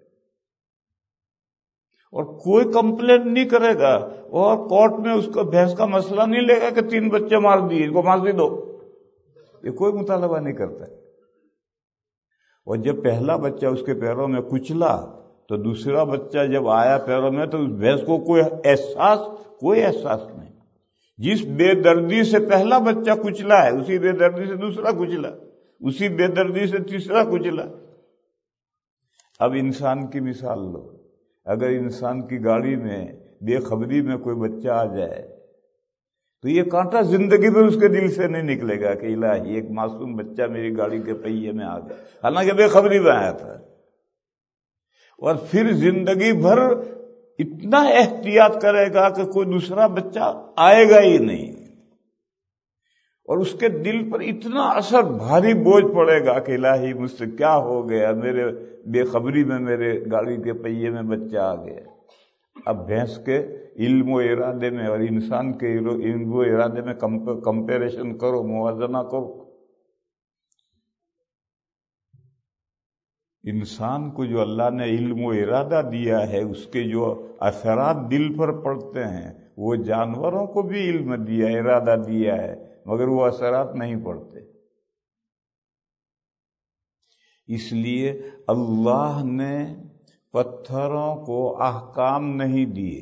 اور کوئی کمپلین نہیں کرے گا، اور کورٹ میں اس کو بھینس کا مسئلہ نہیں لے گا کہ 3 بچے مار دیے، اس کو پھانسی دو، یہ کوئی مطالبہ نہیں کرتا۔ اور جب پہلا بچہ اس کے پیروں میں کچلا تو دوسرا بچہ جب آیا پیروں میں تو اس بھینس کو کوئی احساس نہیں۔ جس بے دردی سے پہلا بچہ کچلا ہے اسی بے دردی سے دوسرا کچلا، اسی بے دردی سے تیسرا کچلا۔ اب انسان کی مثال لو، اگر انسان کی گاڑی میں بے خبری میں کوئی بچہ آ جائے تو یہ کانٹا زندگی میں اس کے دل سے نہیں نکلے گا کہ الہی ایک معصوم بچہ میری گاڑی کے پہیے میں آ گیا، حالانکہ بے خبری میں آیا تھا، اور پھر زندگی بھر اتنا احتیاط کرے گا کہ کوئی دوسرا بچہ آئے گا ہی نہیں، اور اس کے دل پر اتنا اثر بھاری بوجھ پڑے گا کہ الہی مجھ سے کیا ہو گیا، میرے بے خبری میں میرے گاڑی کے پہیے میں بچہ آ گیا۔ اب بھینس کے علم و ارادے میں اور انسان کے علم و ارادے میں کمپیریشن کرو، موازنہ کرو۔ انسان کو جو اللہ نے علم و ارادہ دیا ہے، اس کے جو اثرات دل پر پڑتے ہیں، وہ جانوروں کو بھی علم دیا، ارادہ دیا ہے، مگر وہ اثرات نہیں پڑتے۔ اس لیے اللہ نے پتھروں کو احکام نہیں دیے،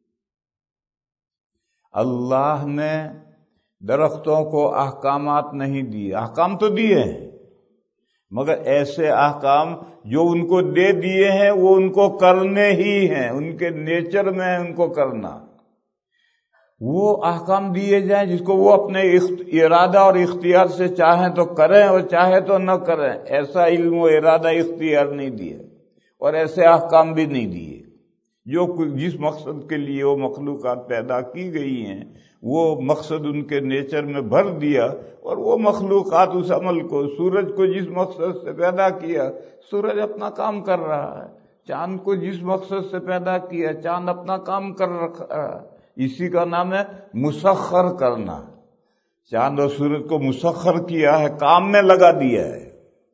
اللہ نے درختوں کو احکامات نہیں دیے، احکام تو دیے ہیں مگر ایسے احکام جو ان کو دے دیے ہیں وہ ان کو کرنے ہی ہیں، ان کے نیچر میں ہے ان کو کرنا۔ وہ احکام دیے جائیں جس کو وہ اپنے ارادہ اور اختیار سے چاہیں تو کریں اور چاہے تو نہ کریں، ایسا علم و ارادہ اختیار نہیں دیا، اور ایسے احکام بھی نہیں دیے۔ جو جس مقصد کے لیے وہ مخلوقات پیدا کی گئی ہیں وہ مقصد ان کے نیچر میں بھر دیا، اور وہ مخلوقات اس عمل کو، سورج کو جس مقصد سے پیدا کیا سورج اپنا کام کر رہا ہے، چاند کو جس مقصد سے پیدا کیا چاند اپنا کام کر رہا ہے۔ اسی کا نام ہے مسخر کرنا۔ چاند اور سورج کو مسخر کیا ہے، کام میں لگا دیا ہے،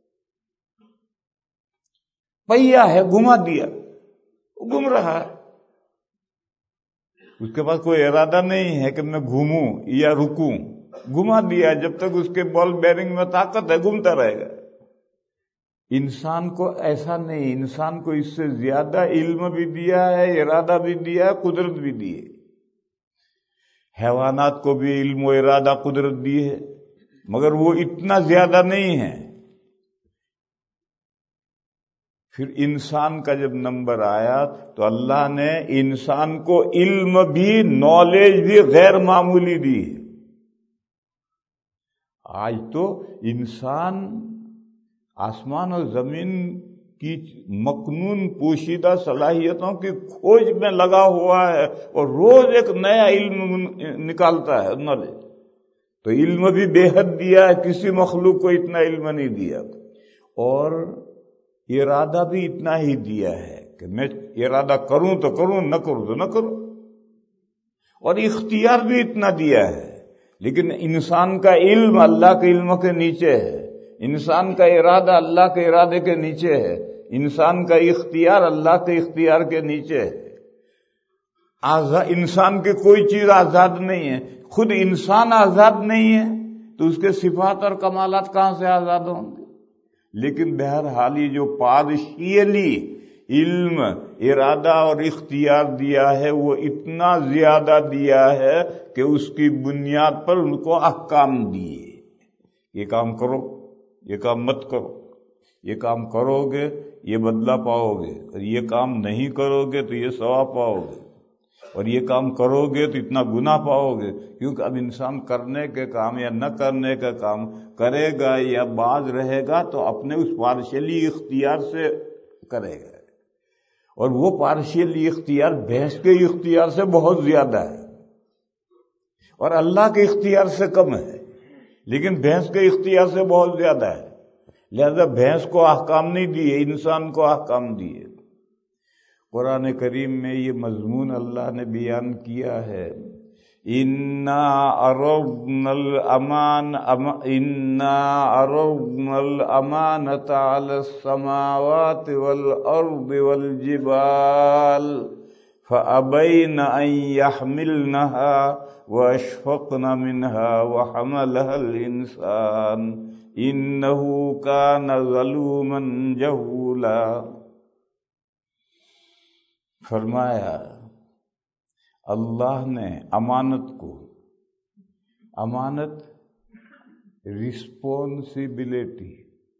پہیا ہے، گھما دیا، وہ گھوم رہا ہے، اس کے پاس کوئی ارادہ نہیں ہے کہ میں گھوموں یا رکوں، گھما دیا، جب تک اس کے بال بیرنگ میں طاقت ہے گھومتا رہے گا۔ انسان کو ایسا نہیں، انسان کو اس سے زیادہ علم بھی دیا ہے، ارادہ بھی دیا ہے، قدرت بھی دی ہے۔ حیوانات کو بھی علم و ارادہ قدرت دی ہے مگر وہ اتنا زیادہ نہیں ہے۔ پھر انسان کا جب نمبر آیا تو اللہ نے انسان کو علم بھی، نالج بھی غیر معمولی دی ہے۔ آج تو انسان آسمان اور زمین کی مکنون پوشیدہ صلاحیتوں کی کھوج میں لگا ہوا ہے اور روز ایک نیا علم نکالتا ہے، نالج۔ تو علم بھی بے حد دیا ہے، کسی مخلوق کو اتنا علم نہیں دیا، اور ارادہ بھی اتنا ہی دیا ہے، کہ میں ارادہ کروں تو کروں، نہ کروں تو نہ کروں، اور اختیار بھی اتنا دیا ہے۔ لیکن انسان کا علم اللہ کے علم کے نیچے ہے، انسان کا ارادہ اللہ کے ارادے کے نیچے ہے، انسان کا اختیار اللہ کے اختیار کے نیچے ہے۔ انسان کی کوئی چیز آزاد نہیں ہے، خود انسان آزاد نہیں ہے تو اس کے صفات اور کمالات کہاں سے آزاد ہوں گے؟ لیکن بہرحال یہ جو پارشیلی علم، ارادہ اور اختیار دیا ہے وہ اتنا زیادہ دیا ہے کہ اس کی بنیاد پر ان کو احکام دیے، یہ کام کرو، یہ کام مت کرو، یہ کام کرو گے یہ بدلہ پاؤ گے، اور یہ کام نہیں کرو گے تو یہ ثواب پاؤ گے، اور یہ کام کرو گے تو اتنا گناہ پاؤ گے۔ کیونکہ اب انسان کرنے کے کام یا نہ کرنے کا کام کرے گا یا باز رہے گا تو اپنے اس پارشلی اختیار سے کرے گا، اور وہ پارشلی اختیار بھینس کے اختیار سے بہت زیادہ ہے اور اللہ کے اختیار سے کم ہے، لیکن بھینس کے اختیار سے بہت زیادہ ہے۔ لہذا بھینس کو احکام نہیں دیے، انسان کو احکام دیے۔ قرآن کریم میں یہ مضمون اللہ نے بیان کیا ہے، اِنَّا عَرَضْنَا الْأَمَانَةَ عَلَى السَّمَاوَاتِ وَالْأَرْضِ وَالْجِبَالِ فَأَبَيْنَ أَن يَحْمِلْنَهَا وَأَشْفَقْنَ مِنْهَا وَحَمَلَهَا الْإِنسَانُ إِنَّهُ كَانَ ظَلُومًا جَهُولًا۔ فرمایا اللہ نے امانت کو، امانت رسپونسبلٹی،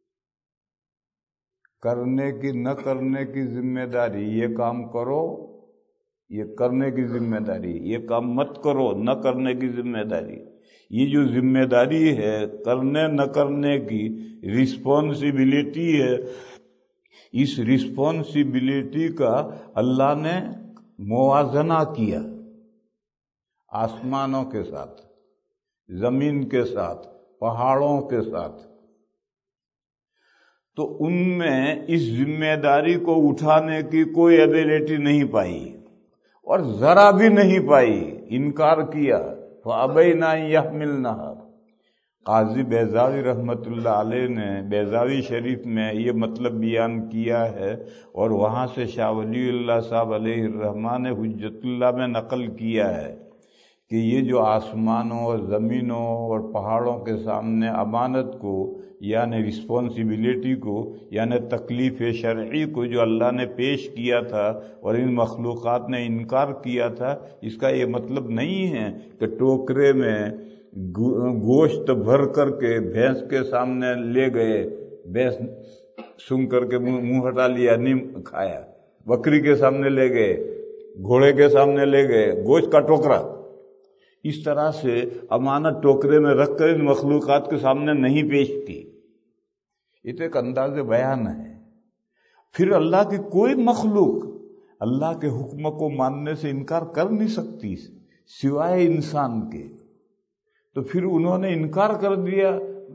کرنے کی نہ کرنے کی ذمہ داری، یہ کام کرو یہ کرنے کی ذمہ داری، یہ کام مت کرو نہ کرنے کی ذمہ داری، یہ جو ذمہ داری ہے کرنے نہ کرنے کی رسپونسبلٹی ہے، اس رسپونسبلٹی کا اللہ نے موازنہ کیا آسمانوں کے ساتھ، زمین کے ساتھ، پہاڑوں کے ساتھ، تو ان میں اس ذمہ داری کو اٹھانے کی کوئی ایبلٹی نہیں پائی اور ذرا بھی نہیں پائی، انکار کیا۔ فَأَبَيْنَ أَن يَحْمِلْنَهَا۔ قاضی بیضاوی رحمت اللہ علیہ نے بیضاوی شریف میں یہ مطلب بیان کیا ہے، اور وہاں سے شاہ ولی اللہ صاحب علیہ الرحمٰن نے حجت اللہ میں نقل کیا ہے کہ یہ جو آسمانوں اور زمینوں اور پہاڑوں کے سامنے امانت کو یعنی رسپونسبلٹی کو یعنی تکلیف شرعی کو جو اللہ نے پیش کیا تھا اور ان مخلوقات نے انکار کیا تھا، اس کا یہ مطلب نہیں ہے کہ ٹوکرے میں گوشت بھر کر کے بھینس کے سامنے لے گئے، بھینس سونگ کر کے منہ ہٹا لیا، نہیں کھایا، بکری کے سامنے لے گئے، گھوڑے کے سامنے لے گئے، گوشت کا ٹوکرا، اس طرح سے امانت ٹوکرے میں رکھ کر ان مخلوقات کے سامنے نہیں پیش کی۔ یہ تو ایک انداز بیان ہے۔ پھر اللہ کی کوئی مخلوق اللہ کے حکم کو ماننے سے انکار کر نہیں سکتی سوائے انسان کے، تو پھر انہوں نے انکار کر دیا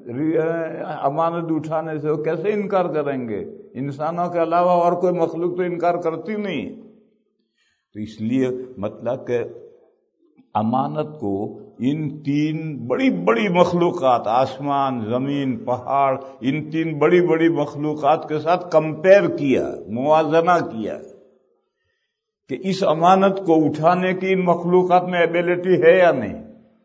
امانت اٹھانے سے، وہ کیسے انکار کریں گے؟ انسانوں کے علاوہ اور کوئی مخلوق تو انکار کرتی نہیں۔ تو اس لیے مطلب کہ امانت کو ان تین بڑی بڑی مخلوقات، آسمان، زمین، پہاڑ، ان تین بڑی بڑی مخلوقات کے ساتھ کمپیر کیا، موازنہ کیا کہ اس امانت کو اٹھانے کی ان مخلوقات میں ایبلٹی ہے یا نہیں،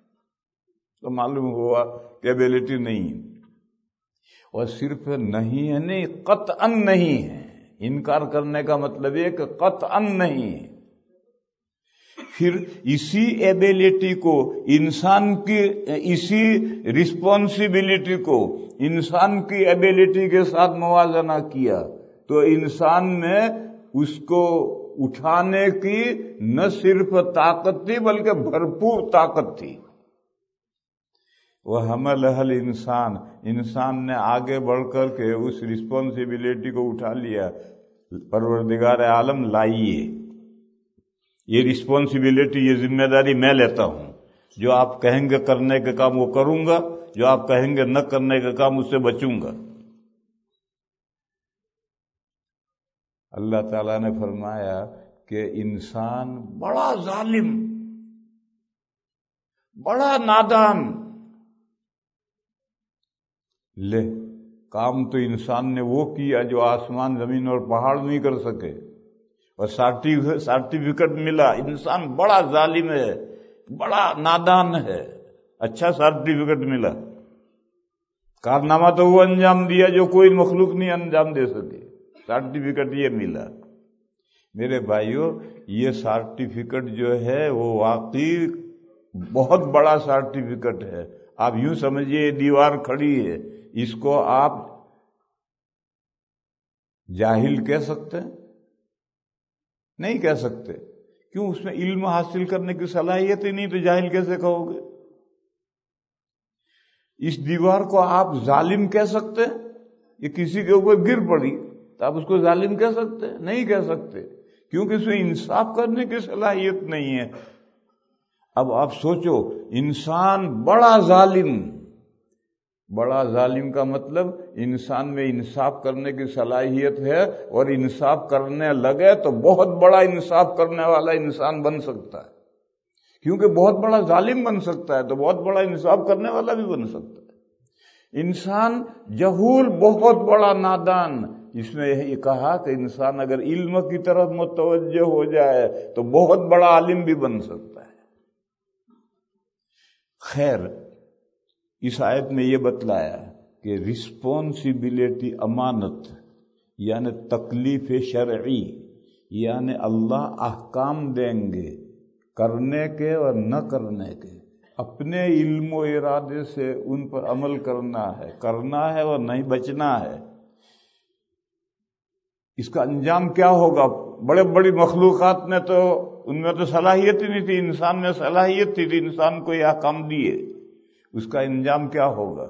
تو معلوم ہوا کہ ایبلٹی نہیں ہے، اور صرف نہیں ہے نہیں، قطعاً نہیں ہے۔ انکار کرنے کا مطلب یہ کہ قطعاً نہیں ہے۔ پھر اسی ایبلٹی کو انسان کی، اسی رسپونسبلٹی کو انسان کی ایبلٹی کے ساتھ موازنہ کیا تو انسان میں اس کو اٹھانے کی نہ صرف طاقت تھی بلکہ بھرپور طاقت تھی۔ وَحَمَلَهَا الْإِنسَانُ، انسان نے آگے بڑھ کر کے اس رسپونسبلٹی کو اٹھا لیا، پروردگار عالم لائیے، یہ رسپونسبلٹی، یہ ذمہ داری میں لیتا ہوں، جو آپ کہیں گے کرنے کا کام وہ کروں گا، جو آپ کہیں گے نہ کرنے کا کام اس سے بچوں گا۔ اللہ تعالیٰ نے فرمایا کہ انسان بڑا ظالم، بڑا نادان، لے کام تو انسان نے وہ کیا جو آسمان زمین اور پہاڑ نہیں کر سکے، اور سرٹیفکیٹ ملا انسان بڑا ظالم ہے، بڑا نادان ہے، اچھا سرٹیفکیٹ ملا۔ کارنامہ تو وہ انجام دیا جو کوئی مخلوق نہیں انجام دے سکے، سرٹیفکیٹ یہ ملا۔ میرے بھائیوں، یہ سرٹیفکیٹ جو ہے وہ واقعی بہت بڑا سرٹیفکیٹ ہے۔ آپ یوں سمجھیے یہ دیوار کھڑی ہے، اس کو آپ جاہل کہہ سکتے ہیں؟ نہیں کہہ سکتے۔ کیوں؟ اس میں علم حاصل کرنے کی صلاحیت ہی نہیں، تو جاہل کیسے کہو گے؟ اس دیوار کو آپ ظالم کہہ سکتے ہیں؟ یہ کسی کے اوپر گر پڑی تو آپ اس کو ظالم کہہ سکتے ہیں؟ نہیں کہہ سکتے، کیونکہ اس میں انصاف کرنے کی صلاحیت نہیں ہے۔ اب آپ سوچو، انسان بڑا ظالم، بڑا ظالم کا مطلب انسان میں انصاف کرنے کی صلاحیت ہے، اور انصاف کرنے لگے تو بہت بڑا انصاف کرنے والا انسان بن سکتا ہے، کیونکہ بہت بڑا ظالم بن سکتا ہے تو بہت بڑا انصاف کرنے والا بھی بن سکتا ہے۔ انسان جہول، بہت بڑا نادان۔ اس میں یہی کہا کہ انسان اگر علم کی طرف متوجہ ہو جائے تو بہت بڑا عالم بھی بن سکتا ہے۔ خیر، اس آیت میں یہ بتلایا کہ رسپانسبلٹی، امانت، یعنی تکلیف شرعی، یعنی اللہ احکام دیں گے کرنے کے اور نہ کرنے کے، اپنے علم و ارادے سے ان پر عمل کرنا ہے اور نہیں بچنا ہے۔ اس کا انجام کیا ہوگا؟ بڑے بڑی مخلوقات میں تو ان میں تو صلاحیت ہی نہیں تھی، انسان میں صلاحیت تھی، انسان کو یہ احکام دیے، اس کا انجام کیا ہوگا؟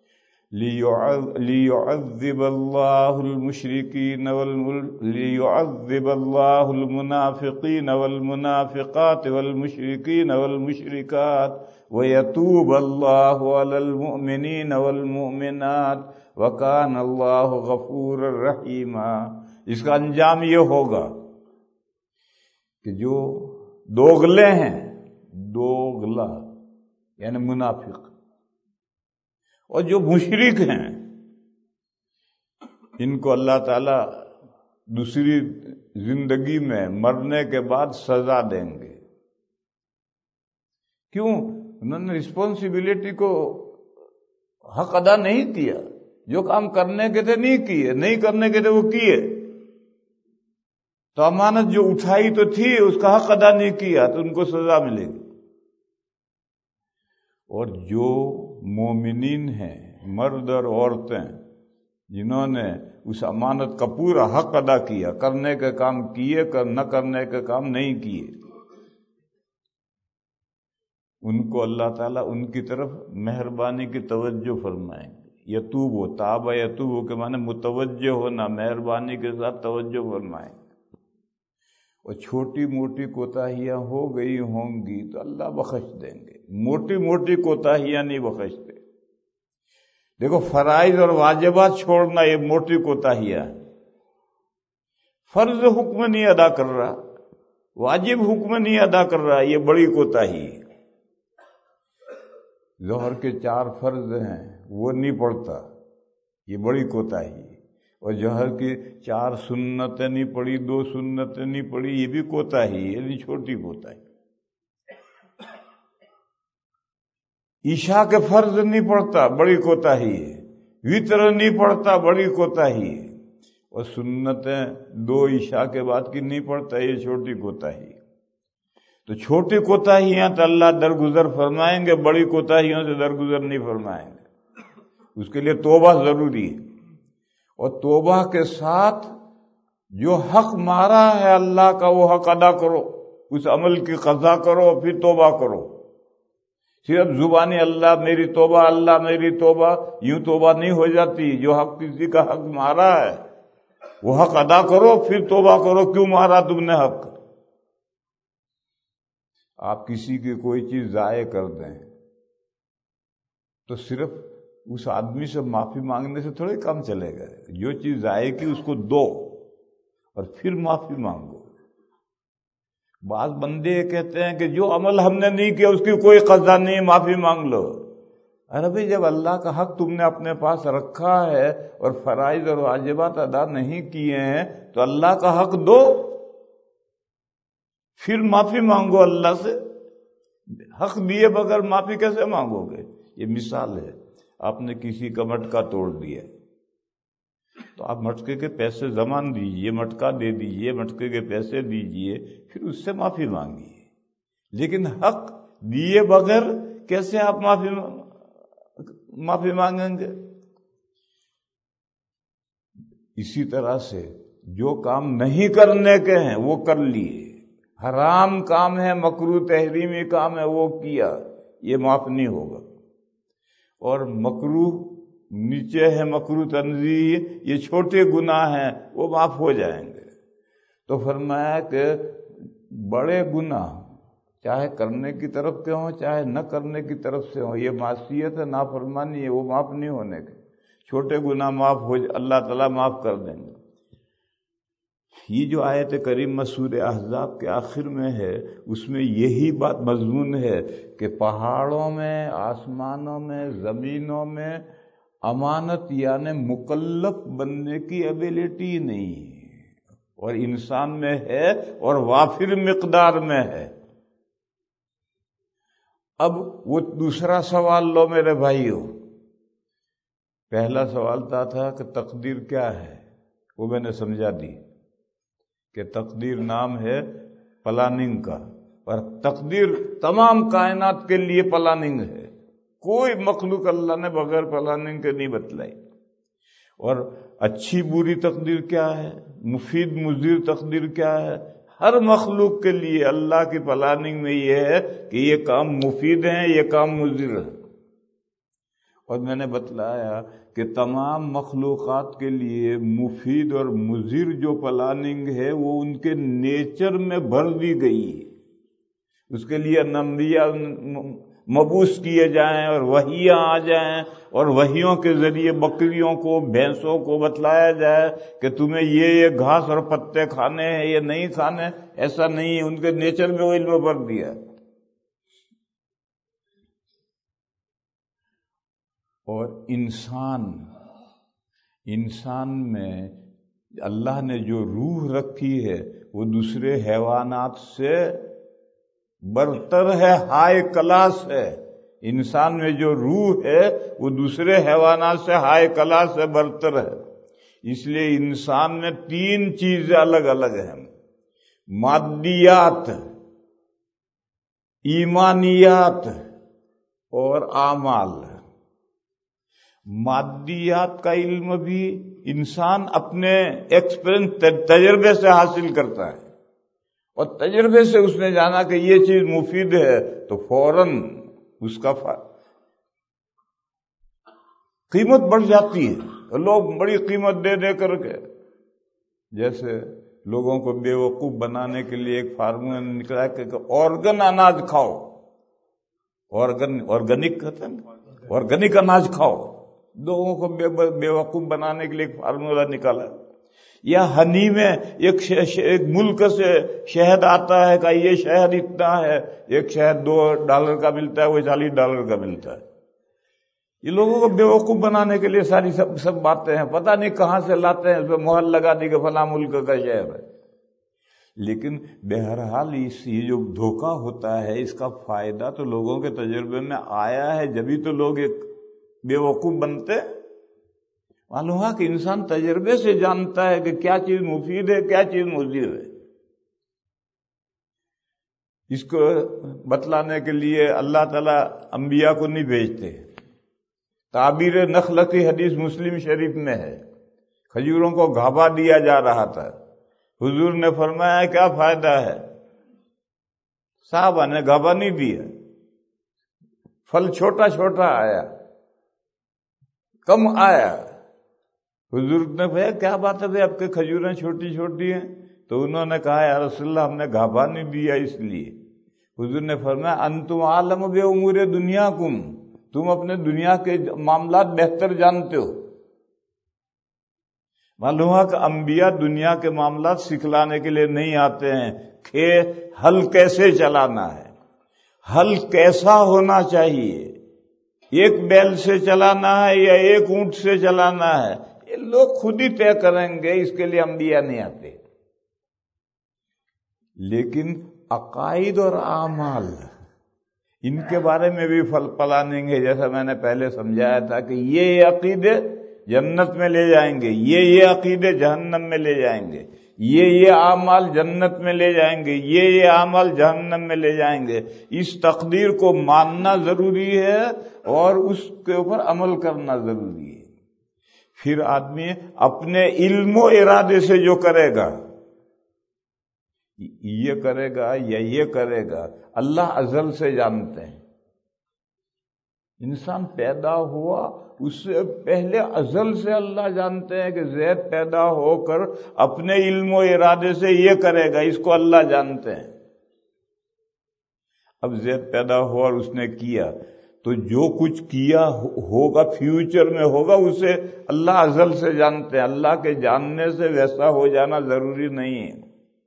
لِيُعَذِّبَ اللَّهُ الْمُشْرِكِينَ لِيُعَذِّبَ اللَّهُ الْمُنَافِقِينَ وَالْمُنَافِقَاتِ وَالْمُشْرِكِينَ وَالْمُشْرِكَاتِ وَيَتُوبَ اللَّهُ عَلَى الْمُؤْمِنِينَ وَالْمُؤْمِنَاتِ وَكَانَ اللَّهُ غَفُورًا رَحِيمًا۔ اس کا انجام یہ ہوگا کہ جو دوغلے ہیں، دوغلا یعنی منافق، اور جو مشرک ہیں، ان کو اللہ تعالی دوسری زندگی میں مرنے کے بعد سزا دیں گے۔ کیوں؟ انہوں نے رسپانسبلٹی کو حق ادا نہیں کیا، جو کام کرنے کے تھے نہیں کیے، نہیں کرنے کے تھے وہ کیے، تو امانت جو اٹھائی تو تھی اس کا حق ادا نہیں کیا تو ان کو سزا ملے گی۔ اور جو مومنین ہیں، مرد اور عورتیں، جنہوں نے اس امانت کا پورا حق ادا کیا، کرنے کے کام کیے، نہ کرنے کے کام نہیں کیے، ان کو اللہ تعالیٰ ان کی طرف مہربانی کی توجہ فرمائیں گے۔ یتوب و تاب یتوب کے معنی متوجہ ہونا، مہربانی کے ساتھ توجہ فرمائیں گے۔ اور چھوٹی موٹی کوتاہیاں ہو گئی ہوں گی تو اللہ بخش دیں گے، موٹی موٹی کوتاہیاں نہیں بخشتے۔ دیکھو، فرائض اور واجبات چھوڑنا یہ موٹی کوتاہیاں ہیں۔ فرض حکم نہیں ادا کر رہا، واجب حکم نہیں ادا کر رہا، یہ بڑی کوتاہی ہے۔ ظہر کے 4 فرض ہیں وہ نہیں پڑھتا، یہ بڑی کوتاہی ہے۔ اور ظہر کی 4 سنتیں نہیں پڑھی، 2 سنتیں نہیں پڑھی، یہ بھی کوتاہی ہے، یہ چھوٹی کوتاہی۔ عشاء کے فرض نہیں پڑھتا، بڑی کوتاہی ہے۔ وتر نہیں پڑھتا، بڑی کوتاہی ہے۔ اور سنتیں 2 عشاء کے بعد کی نہیں پڑھتا، یہ چھوٹی کوتاہی ہے۔ تو چھوٹی کوتاہیاں تو اللہ درگزر فرمائیں گے، بڑی کوتاہیوں سے درگزر نہیں فرمائیں گے۔ اس کے لیے توبہ ضروری ہے، اور توبہ کے ساتھ جو حق مارا ہے اللہ کا وہ حق ادا کرو، اس عمل کی قضا کرو، پھر توبہ کرو۔ صرف زبانی اللہ میری توبہ، اللہ میری توبہ، یوں توبہ نہیں ہو جاتی۔ جو حق کسی کا حق مارا ہے وہ حق ادا کرو، پھر توبہ کرو، کیوں مارا تم نے حق۔ آپ کسی کی کوئی چیز ضائع کر دیں تو صرف اس آدمی سے معافی مانگنے سے تھوڑی کام چلے گا۔ جو چیز ضائع کی اس کو دو، اور پھر معافی مانگو۔ بعض بندے کہتے ہیں کہ جو عمل ہم نے نہیں کیا اس کی کوئی قضا نہیں، معافی مانگ لو۔ ارے بھائی، جب اللہ کا حق تم نے اپنے پاس رکھا ہے اور فرائض اور واجبات ادا نہیں کیے ہیں تو اللہ کا حق دو، پھر معافی مانگو اللہ سے۔ حق دیے بغیر معافی کیسے مانگو گے؟ یہ مثال ہے، آپ نے کسی کا مٹکا توڑ دیا تو آپ مٹکے کے پیسے ضمان دیجئے، مٹکا دے دیجئے، مٹکے کے پیسے دیجئے، پھر اس سے معافی مانگیے۔ لیکن حق دیے بغیر کیسے آپ معافی مانگیں گے؟ اسی طرح سے جو کام نہیں کرنے کے ہیں وہ کر لیے، حرام کام ہے، مکروہ تحریمی کام ہے، وہ کیا، یہ معاف نہیں ہوگا۔ اور مکروہ نیچے ہے، مکروہ تنزیہ، یہ چھوٹے گناہ ہیں، وہ معاف ہو جائیں گے۔ تو فرمایا کہ بڑے گناہ چاہے کرنے کی طرف کے ہوں چاہے نہ کرنے کی طرف سے ہوں، یہ معصیت ہے، نافرمانی ہے، وہ معاف نہیں ہونے کے۔ چھوٹے گناہ معاف ہو، اللہ تعالیٰ معاف کر دیں گے۔ یہ جو آیت کریمہ سورہ احزاب کے آخر میں ہے، اس میں یہی بات مضمون ہے کہ پہاڑوں میں، آسمانوں میں، زمینوں میں امانت یعنی مکلف بننے کی ایبلٹی نہیں، اور انسان میں ہے اور وافر مقدار میں ہے۔ اب وہ دوسرا سوال لو میرے بھائیو۔ پہلا سوال تھا کہ تقدیر کیا ہے، وہ میں نے سمجھا دی کہ تقدیر نام ہے پلاننگ کا، اور تقدیر تمام کائنات کے لیے پلاننگ ہے، کوئی مخلوق اللہ نے بغیر پلاننگ کے نہیں بتلائی۔ اور اچھی بری تقدیر کیا ہے، مفید مضر تقدیر کیا ہے، ہر مخلوق کے لیے اللہ کی پلاننگ میں یہ ہے کہ یہ کام مفید ہیں، یہ کام مضر ہے۔ اور میں نے بتلایا کہ تمام مخلوقات کے لیے مفید اور مضر جو پلاننگ ہے وہ ان کے نیچر میں بھر دی گئی ہے۔ اس کے لیے انبیاء مبعوث کیے جائیں اور وحیاں آ جائیں، اور وحیوں کے ذریعے بکریوں کو، بھینسوں کو بتلایا جائے کہ تمہیں یہ گھاس اور پتے کھانے ہیں، یہ نہیں کھانے، ایسا نہیں ہے، ان کے نیچر میں وہ علم بھر دیا۔ اور انسان میں اللہ نے جو روح رکھی ہے وہ دوسرے حیوانات سے برتر ہے، ہائی کلاس ہے۔ انسان میں جو روح ہے وہ دوسرے حیوانات سے ہائی کلاس ہے، برتر ہے۔ اس لیے انسان میں 3 چیزیں الگ الگ ہیں: مادیات، ایمانیات اور اعمال۔ مادیات کا علم بھی انسان اپنے ایکسپیرینس، تجربے سے حاصل کرتا ہے، اور تجربے سے اس نے جانا کہ یہ چیز مفید ہے تو فوراً اس کا قیمت بڑھ جاتی ہے، لوگ بڑی قیمت دے دے کر کے، جیسے لوگوں کو بے وقوف بنانے کے لیے ایک فارمولہ نکلا ہے کہ آرگن اناج کھاؤ، آرگینک کہتے ہیں، آرگینک اناج کھاؤ۔ لوگوں کو بے وقوف بنانے کے لیے ایک فارمولہ نکالا۔ یا ہنی میں ایک ملک سے شہد آتا ہے کہ یہ شہد اتنا ہے، ایک شہد $2 کا ملتا ہے، وہ $40 کا ملتا ہے۔ یہ لوگوں کو بے وقوف بنانے کے لیے ساری سب باتیں ہیں، پتہ نہیں کہاں سے لاتے ہیں، اس پہ مہر لگا دی کہ فلاں ملک کا شہر ہے۔ لیکن بہرحال یہ جو دھوکہ ہوتا ہے، اس کا فائدہ تو لوگوں کے تجربے میں آیا ہے، جبھی تو لوگ ایک بے وقوف بنتے۔ معلوم ہوا کہ انسان تجربے سے جانتا ہے کہ کیا چیز مفید ہے، کیا چیز مضر ہے۔ اس کو بتلانے کے لیے اللہ تعالیٰ انبیاء کو نہیں بھیجتے۔ تعبیر نخل کی حدیث مسلم شریف میں ہے، کھجوروں کو گھابا دیا جا رہا تھا، حضور نے فرمایا کیا فائدہ ہے؟ صحابہ نے گھابا نہیں دیا، پھل چھوٹا چھوٹا آیا، کم آیا۔ حضور نے کہا کیا بات ہے بھائی، آپ کے کھجوریں چھوٹی چھوٹی ہیں؟ تو انہوں نے کہا یا رسول اللہ، ہم نے گھابا نہیں دیا اس لیے۔ حضور نے فرمایا انتم عالم بامور دنیاکم، تم اپنے دنیا کے معاملات بہتر جانتے ہو۔ معلوم ہے کہ انبیاء دنیا کے معاملات سکھلانے کے لیے نہیں آتے ہیں کہ حل کیسے چلانا ہے، حل کیسا ہونا چاہیے، ایک بیل سے چلانا ہے یا ایک اونٹ سے چلانا ہے، یہ لوگ خود ہی طے کریں گے، اس کے لیے انبیاء نہیں آتے۔ لیکن عقائد اور اعمال، ان کے بارے میں بھی پلاننگ ہے، جیسا میں نے پہلے سمجھایا تھا کہ یہ عقیدے جنت میں لے جائیں گے، یہ عقیدے جہنم میں لے جائیں گے، یہ اعمال جنت میں لے جائیں گے، یہ اعمال جہنم میں لے جائیں گے۔ اس تقدیر کو ماننا ضروری ہے اور اس کے اوپر عمل کرنا ضروری ہے۔ پھر آدمی اپنے علم و ارادے سے جو کرے گا، یہ کرے گا یا یہ کرے گا، اللہ ازل سے جانتے ہیں۔ انسان پیدا ہوا اس سے پہلے ازل سے اللہ جانتے ہیں کہ زید پیدا ہو کر اپنے علم و ارادے سے یہ کرے گا، اس کو اللہ جانتے ہیں۔ اب زید پیدا ہوا اور اس نے کیا، تو جو کچھ کیا ہوگا فیوچر میں ہوگا اسے اللہ ازل سے جانتے ہیں۔ اللہ کے جاننے سے ویسا ہو جانا ضروری نہیں ہے۔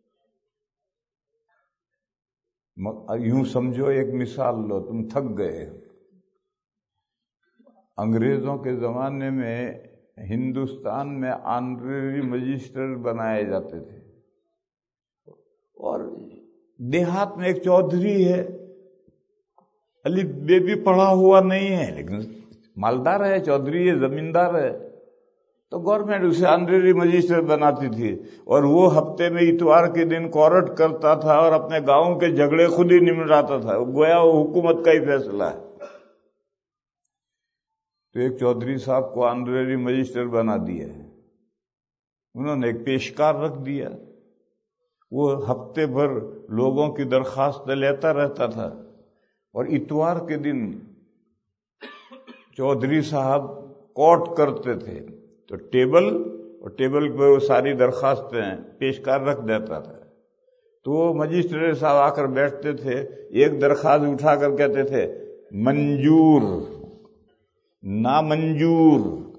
یوں سمجھو، ایک مثال لو، تم تھک گئے۔ انگریزوں کے زمانے میں ہندوستان میں آنریری مجسٹر بنائے جاتے تھے، اور دیہات میں ایک چودھری ہے، الف بے بھی پڑھا ہوا نہیں ہے لیکن مالدار ہے، چودھری ہے، زمیندار ہے، تو گورنمنٹ اسے آنریری مجسٹر بناتی تھی، اور وہ ہفتے میں اتوار کے دن کورٹ کرتا تھا اور اپنے گاؤں کے جھگڑے خود ہی نمٹاتا تھا، گویا وہ حکومت کا ہی فیصلہ ہے۔ تو ایک چودھری صاحب کو آنریری مجسٹر بنا دیا، انہوں نے ایک پیشکار رکھ دیا، وہ ہفتے بھر لوگوں کی درخواست لیتا رہتا تھا، اور اتوار کے دن چودھری صاحب کورٹ کرتے تھے، تو ٹیبل پہ وہ ساری درخواستیں پیشکار رکھ دیتا تھا، تو وہ مجسٹریٹ صاحب آ کر بیٹھتے تھے، ایک درخواست اٹھا کر کہتے تھے منظور، نامنظور،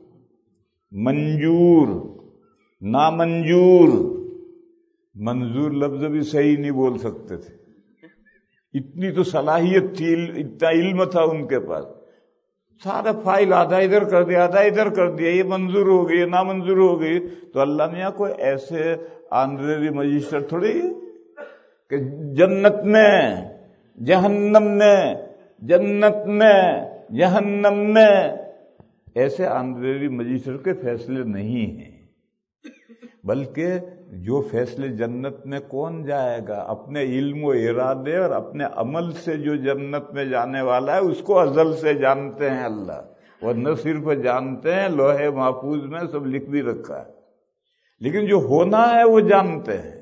منظور، نامنظور، منظور لفظ بھی صحیح نہیں بول سکتے تھے، اتنی تو صلاحیت تھی، اتنا علم تھا ان کے پاس۔ سارا فائل آدھا ادھر کر دیا، آدھا ادھر کر دیا، یہ منظور ہو گئی، یہ نامنظور ہو گئی۔ تو اللہ میاں کوئی ایسے آنریری مجسٹر تھوڑی کہ جنت میں، جہنم میں، جنت میں، جہنم میں، ایسے آنریری مجسٹر کے فیصلے نہیں ہیں، بلکہ جو فیصلے جنت میں کون جائے گا، اپنے علم و ارادے اور اپنے عمل سے جو جنت میں جانے والا ہے اس کو ازل سے جانتے ہیں اللہ، اور نہ صرف جانتے ہیں، لوح محفوظ میں سب لکھ بھی رکھا ہے، لیکن جو ہونا ہے وہ جانتے ہیں۔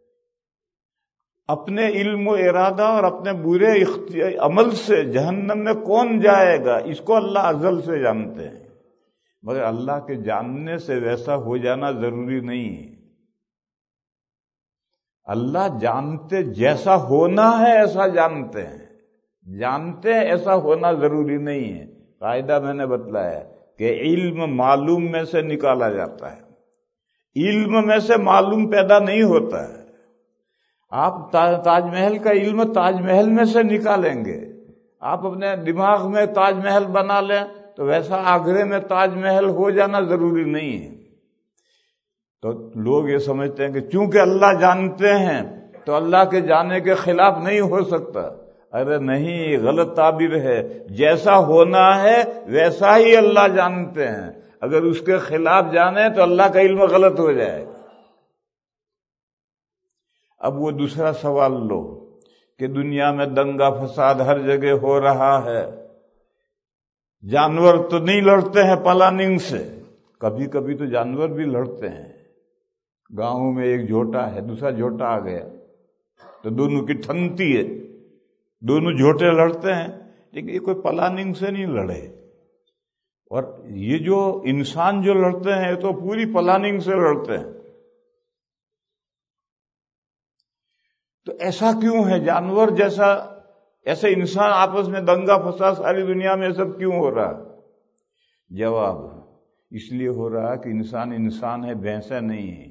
اپنے علم و ارادہ اور اپنے برے عمل سے جہنم میں کون جائے گا اس کو اللہ ازل سے جانتے ہیں، مگر اللہ کے جاننے سے ویسا ہو جانا ضروری نہیں ہے۔ اللہ جانتے، جیسا ہونا ہے ایسا جانتے ہیں، جانتے ہیں ایسا ہونا ضروری نہیں ہے۔ قاعدہ میں نے بتلایا کہ علم معلوم میں سے نکالا جاتا ہے، علم میں سے معلوم پیدا نہیں ہوتا ہے۔ آپ تاج محل کا علم تاج محل میں سے نکالیں گے، آپ اپنے دماغ میں تاج محل بنا لیں تو ویسا آگرے میں تاج محل ہو جانا ضروری نہیں ہے۔ تو لوگ یہ سمجھتے ہیں کہ چونکہ اللہ جانتے ہیں تو اللہ کے جانے کے خلاف نہیں ہو سکتا۔ ارے نہیں، غلط تعبیر ہے، جیسا ہونا ہے ویسا ہی اللہ جانتے ہیں، اگر اس کے خلاف جانے تو اللہ کا علم غلط ہو جائے گا۔ اب وہ دوسرا سوال لو کہ دنیا میں دنگا فساد ہر جگہ ہو رہا ہے، جانور تو نہیں لڑتے ہیں پلاننگ سے، کبھی کبھی تو جانور بھی لڑتے ہیں۔ گاؤں میں ایک جھوٹا ہے، دوسرا جھوٹا آ گیا تو دونوں کی ٹھنتی ہے، دونوں جھوٹے لڑتے ہیں، لیکن یہ کوئی پلاننگ سے نہیں لڑے۔ اور یہ جو انسان جو لڑتے ہیں تو پوری پلاننگ سے لڑتے ہیں۔ تو ایسا کیوں ہے؟ جانور جیسا ایسے انسان آپس میں دنگا فساد ساری دنیا میں سب کیوں ہو رہا ہے؟ جواب، اس لیے ہو رہا کہ انسان انسان ہے، بھینسیں نہیں ہیں۔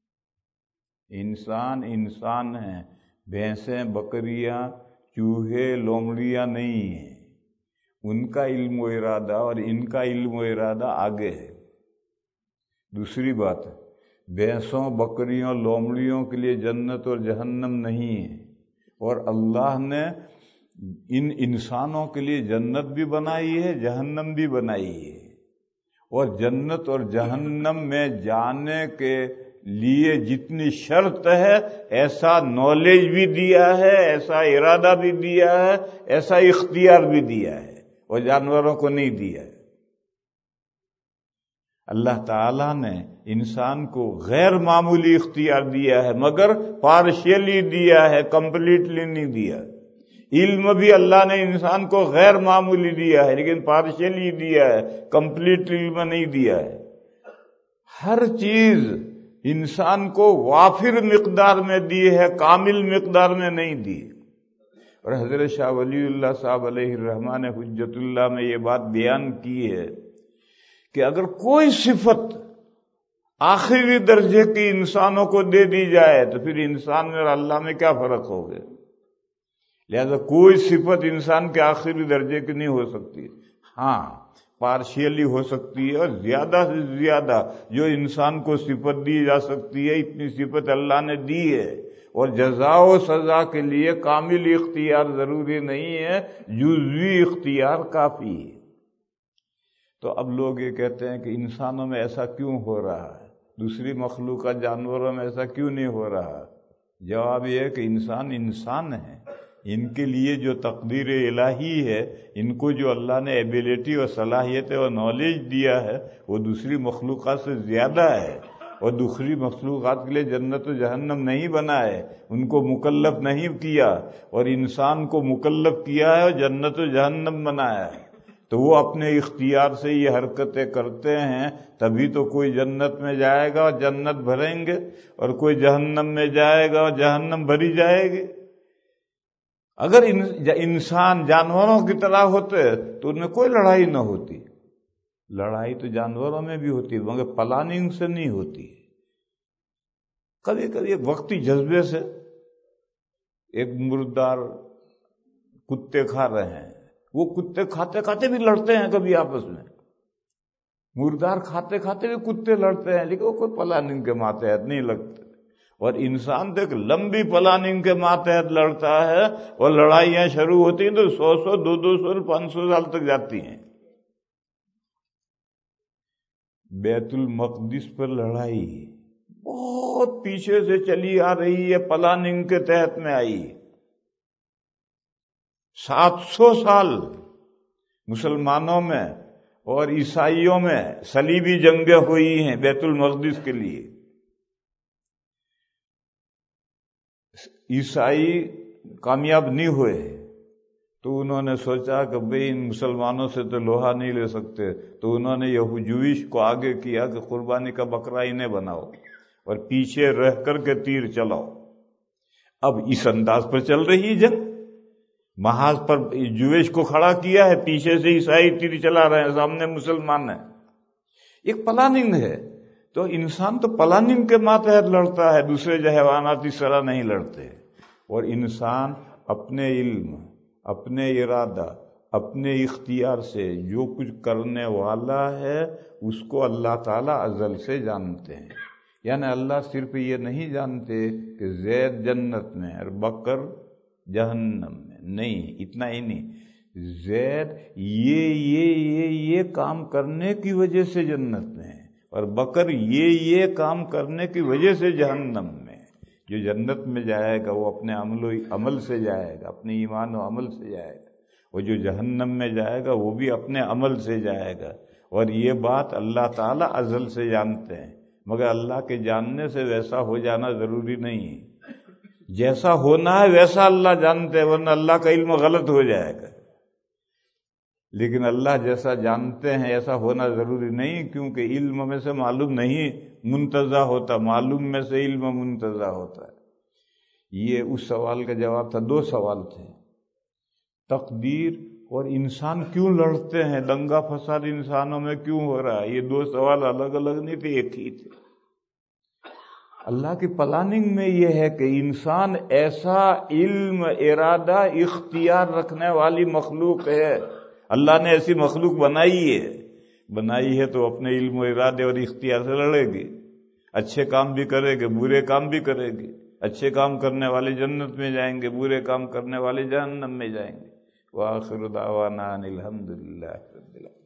انسان انسان ہے، بھینسیں، بکریاں، چوہے، لومڑیاں نہیں ہیں۔ ان کا علم و ارادہ اور ان کا علم و ارادہ آگے ہے۔ دوسری بات ہے، بھینسوں، بکریوں، لومڑیوں کے لیے جنت اور جہنم نہیں ہے، اور اللہ نے ان انسانوں کے لیے جنت بھی بنائی ہے، جہنم بھی بنائی ہے، اور جنت اور جہنم میں جانے کے لیے جتنی شرط ہے ایسا نالج بھی دیا ہے، ایسا ارادہ بھی دیا ہے، ایسا اختیار بھی دیا ہے، اور جانوروں کو نہیں دیا ہے۔ اللہ تعالیٰ نے انسان کو غیر معمولی اختیار دیا ہے، مگر پارشیلی دیا ہے، کمپلیٹلی نہیں دیا۔ علم بھی اللہ نے انسان کو غیر معمولی دیا ہے، لیکن پارشیلی دیا ہے، کمپلیٹ علم نہیں دیا ہے۔ ہر چیز انسان کو وافر مقدار میں دی ہے، کامل مقدار میں نہیں دی۔ اور حضرت شاہ ولی اللہ صاحب علیہ الرحمٰن حجت اللہ میں یہ بات بیان کی ہے کہ اگر کوئی صفت آخری درجے کی انسانوں کو دے دی جائے تو پھر انسان میں اور اللہ میں کیا فرق ہوگا؟ لہذا کوئی صفت انسان کے آخری درجے کی نہیں ہو سکتی۔ ہاں، پارشیلی ہو سکتی ہے، اور زیادہ سے زیادہ جو انسان کو صفت دی جا سکتی ہے اتنی صفت اللہ نے دی ہے، اور جزا و سزا کے لیے کامل اختیار ضروری نہیں ہے، جزوی اختیار کافی ہے۔ تو اب لوگ یہ کہتے ہیں کہ انسانوں میں ایسا کیوں ہو رہا ہے، دوسری مخلوقات جانوروں میں ایسا کیوں نہیں ہو رہا؟ جواب یہ ہے کہ انسان انسان ہے، ان کے لیے جو تقدیر الہی ہے، ان کو جو اللہ نے ایبیلٹی اور صلاحیت اور نالج دیا ہے وہ دوسری مخلوقات سے زیادہ ہے، اور دوسری مخلوقات کے لیے جنت و جہنم نہیں بنا ہے، ان کو مکلف نہیں کیا، اور انسان کو مکلف کیا ہے اور جنت و جہنم بنایا ہے۔ تو وہ اپنے اختیار سے یہ حرکتیں کرتے ہیں، تبھی تو کوئی جنت میں جائے گا اور جنت بھریں گے، اور کوئی جہنم میں جائے گا اور جہنم بھری جائے گی۔ اگر انسان جانوروں کی طرح ہوتے تو ان میں کوئی لڑائی نہ ہوتی۔ لڑائی تو جانوروں میں بھی ہوتی ہے، مگر پلاننگ سے نہیں ہوتی۔ کبھی کبھی ایک وقتی جذبے سے ایک مردار کتے کھا رہے ہیں، وہ کتے کھاتے کھاتے بھی لڑتے ہیں کبھی آپس میں، مردار کھاتے کھاتے بھی کتے لڑتے ہیں، لیکن وہ کوئی پلاننگ کے ماتحت نہیں لگتے۔ اور انسان تو ایک لمبی پلاننگ کے ماتحت لڑتا ہے، اور لڑائیاں شروع ہوتی ہیں تو 100 200 500 سال تک جاتی ہیں۔ بیت المقدس پر لڑائی بہت پیچھے سے چلی آ رہی ہے، پلاننگ کے تحت میں آئی۔ 700 سال مسلمانوں میں اور عیسائیوں میں صلیبی جنگیں ہوئی ہیں بیت المقدس کے لیے۔ عیسائی کامیاب نہیں ہوئے تو انہوں نے سوچا کہ بھئی ان مسلمانوں سے تو لوہا نہیں لے سکتے، تو انہوں نے جویش کو آگے کیا کہ قربانی کا بکرا انہیں بناؤ اور پیچھے رہ کر کے تیر چلاؤ۔ اب اس انداز پر چل رہی جنگ، محاذ پر جویش کو کھڑا کیا ہے، پیچھے سے عیسائی تیر چلا رہے ہیں، سامنے مسلمان ہیں۔ ایک پلاننگ ہے۔ تو انسان تو پلاننگ کے ماتحت لڑتا ہے، دوسرے حیوانات اس طرح نہیں لڑتے۔ اور انسان اپنے علم، اپنے ارادہ، اپنے اختیار سے جو کچھ کرنے والا ہے اس کو اللہ تعالیٰ ازل سے جانتے ہیں۔ یعنی اللہ صرف یہ نہیں جانتے کہ زید جنت میں اور بکر جہنم میں، نہیں، اتنا ہی نہیں، زید یہ کام کرنے کی وجہ سے جنت میں ہے، اور بکر یہ کام کرنے کی وجہ سے جہنم میں۔ جو جنت میں جائے گا وہ اپنے عمل و عمل سے جائے گا، اپنے ایمان و عمل سے جائے گا، اور جو جہنم میں جائے گا وہ بھی اپنے عمل سے جائے گا۔ اور یہ بات اللہ تعالیٰ ازل سے جانتے ہیں، مگر اللہ کے جاننے سے ویسا ہو جانا ضروری نہیں ہے۔ جیسا ہونا ہے ویسا اللہ جانتے ہیں، ورنہ اللہ کا علم غلط ہو جائے گا۔ لیکن اللہ جیسا جانتے ہیں ایسا ہونا ضروری نہیں، کیونکہ علم میں سے معلوم نہیں منتزع ہوتا، معلوم میں سے علم منتزع ہوتا ہے۔ یہ اس سوال کا جواب تھا۔ 2 سوال تھے، تقدیر اور انسان کیوں لڑتے ہیں، دنگا فساد انسانوں میں کیوں ہو رہا ہے؟ یہ دو سوال الگ الگ نہیں تھے، ایک ہی تھے۔ اللہ کی پلاننگ میں یہ ہے کہ انسان ایسا علم، ارادہ، اختیار رکھنے والی مخلوق ہے۔ اللہ نے ایسی مخلوق بنائی ہے تو اپنے علم و ارادے اور اختیار سے لڑے گی، اچھے کام بھی کرے گی، برے کام بھی کرے گی۔ اچھے کام کرنے والے جنت میں جائیں گے، برے کام کرنے والے جہنم میں جائیں گے۔ وآخر دعوانا ان الحمد للہ رب العالمین۔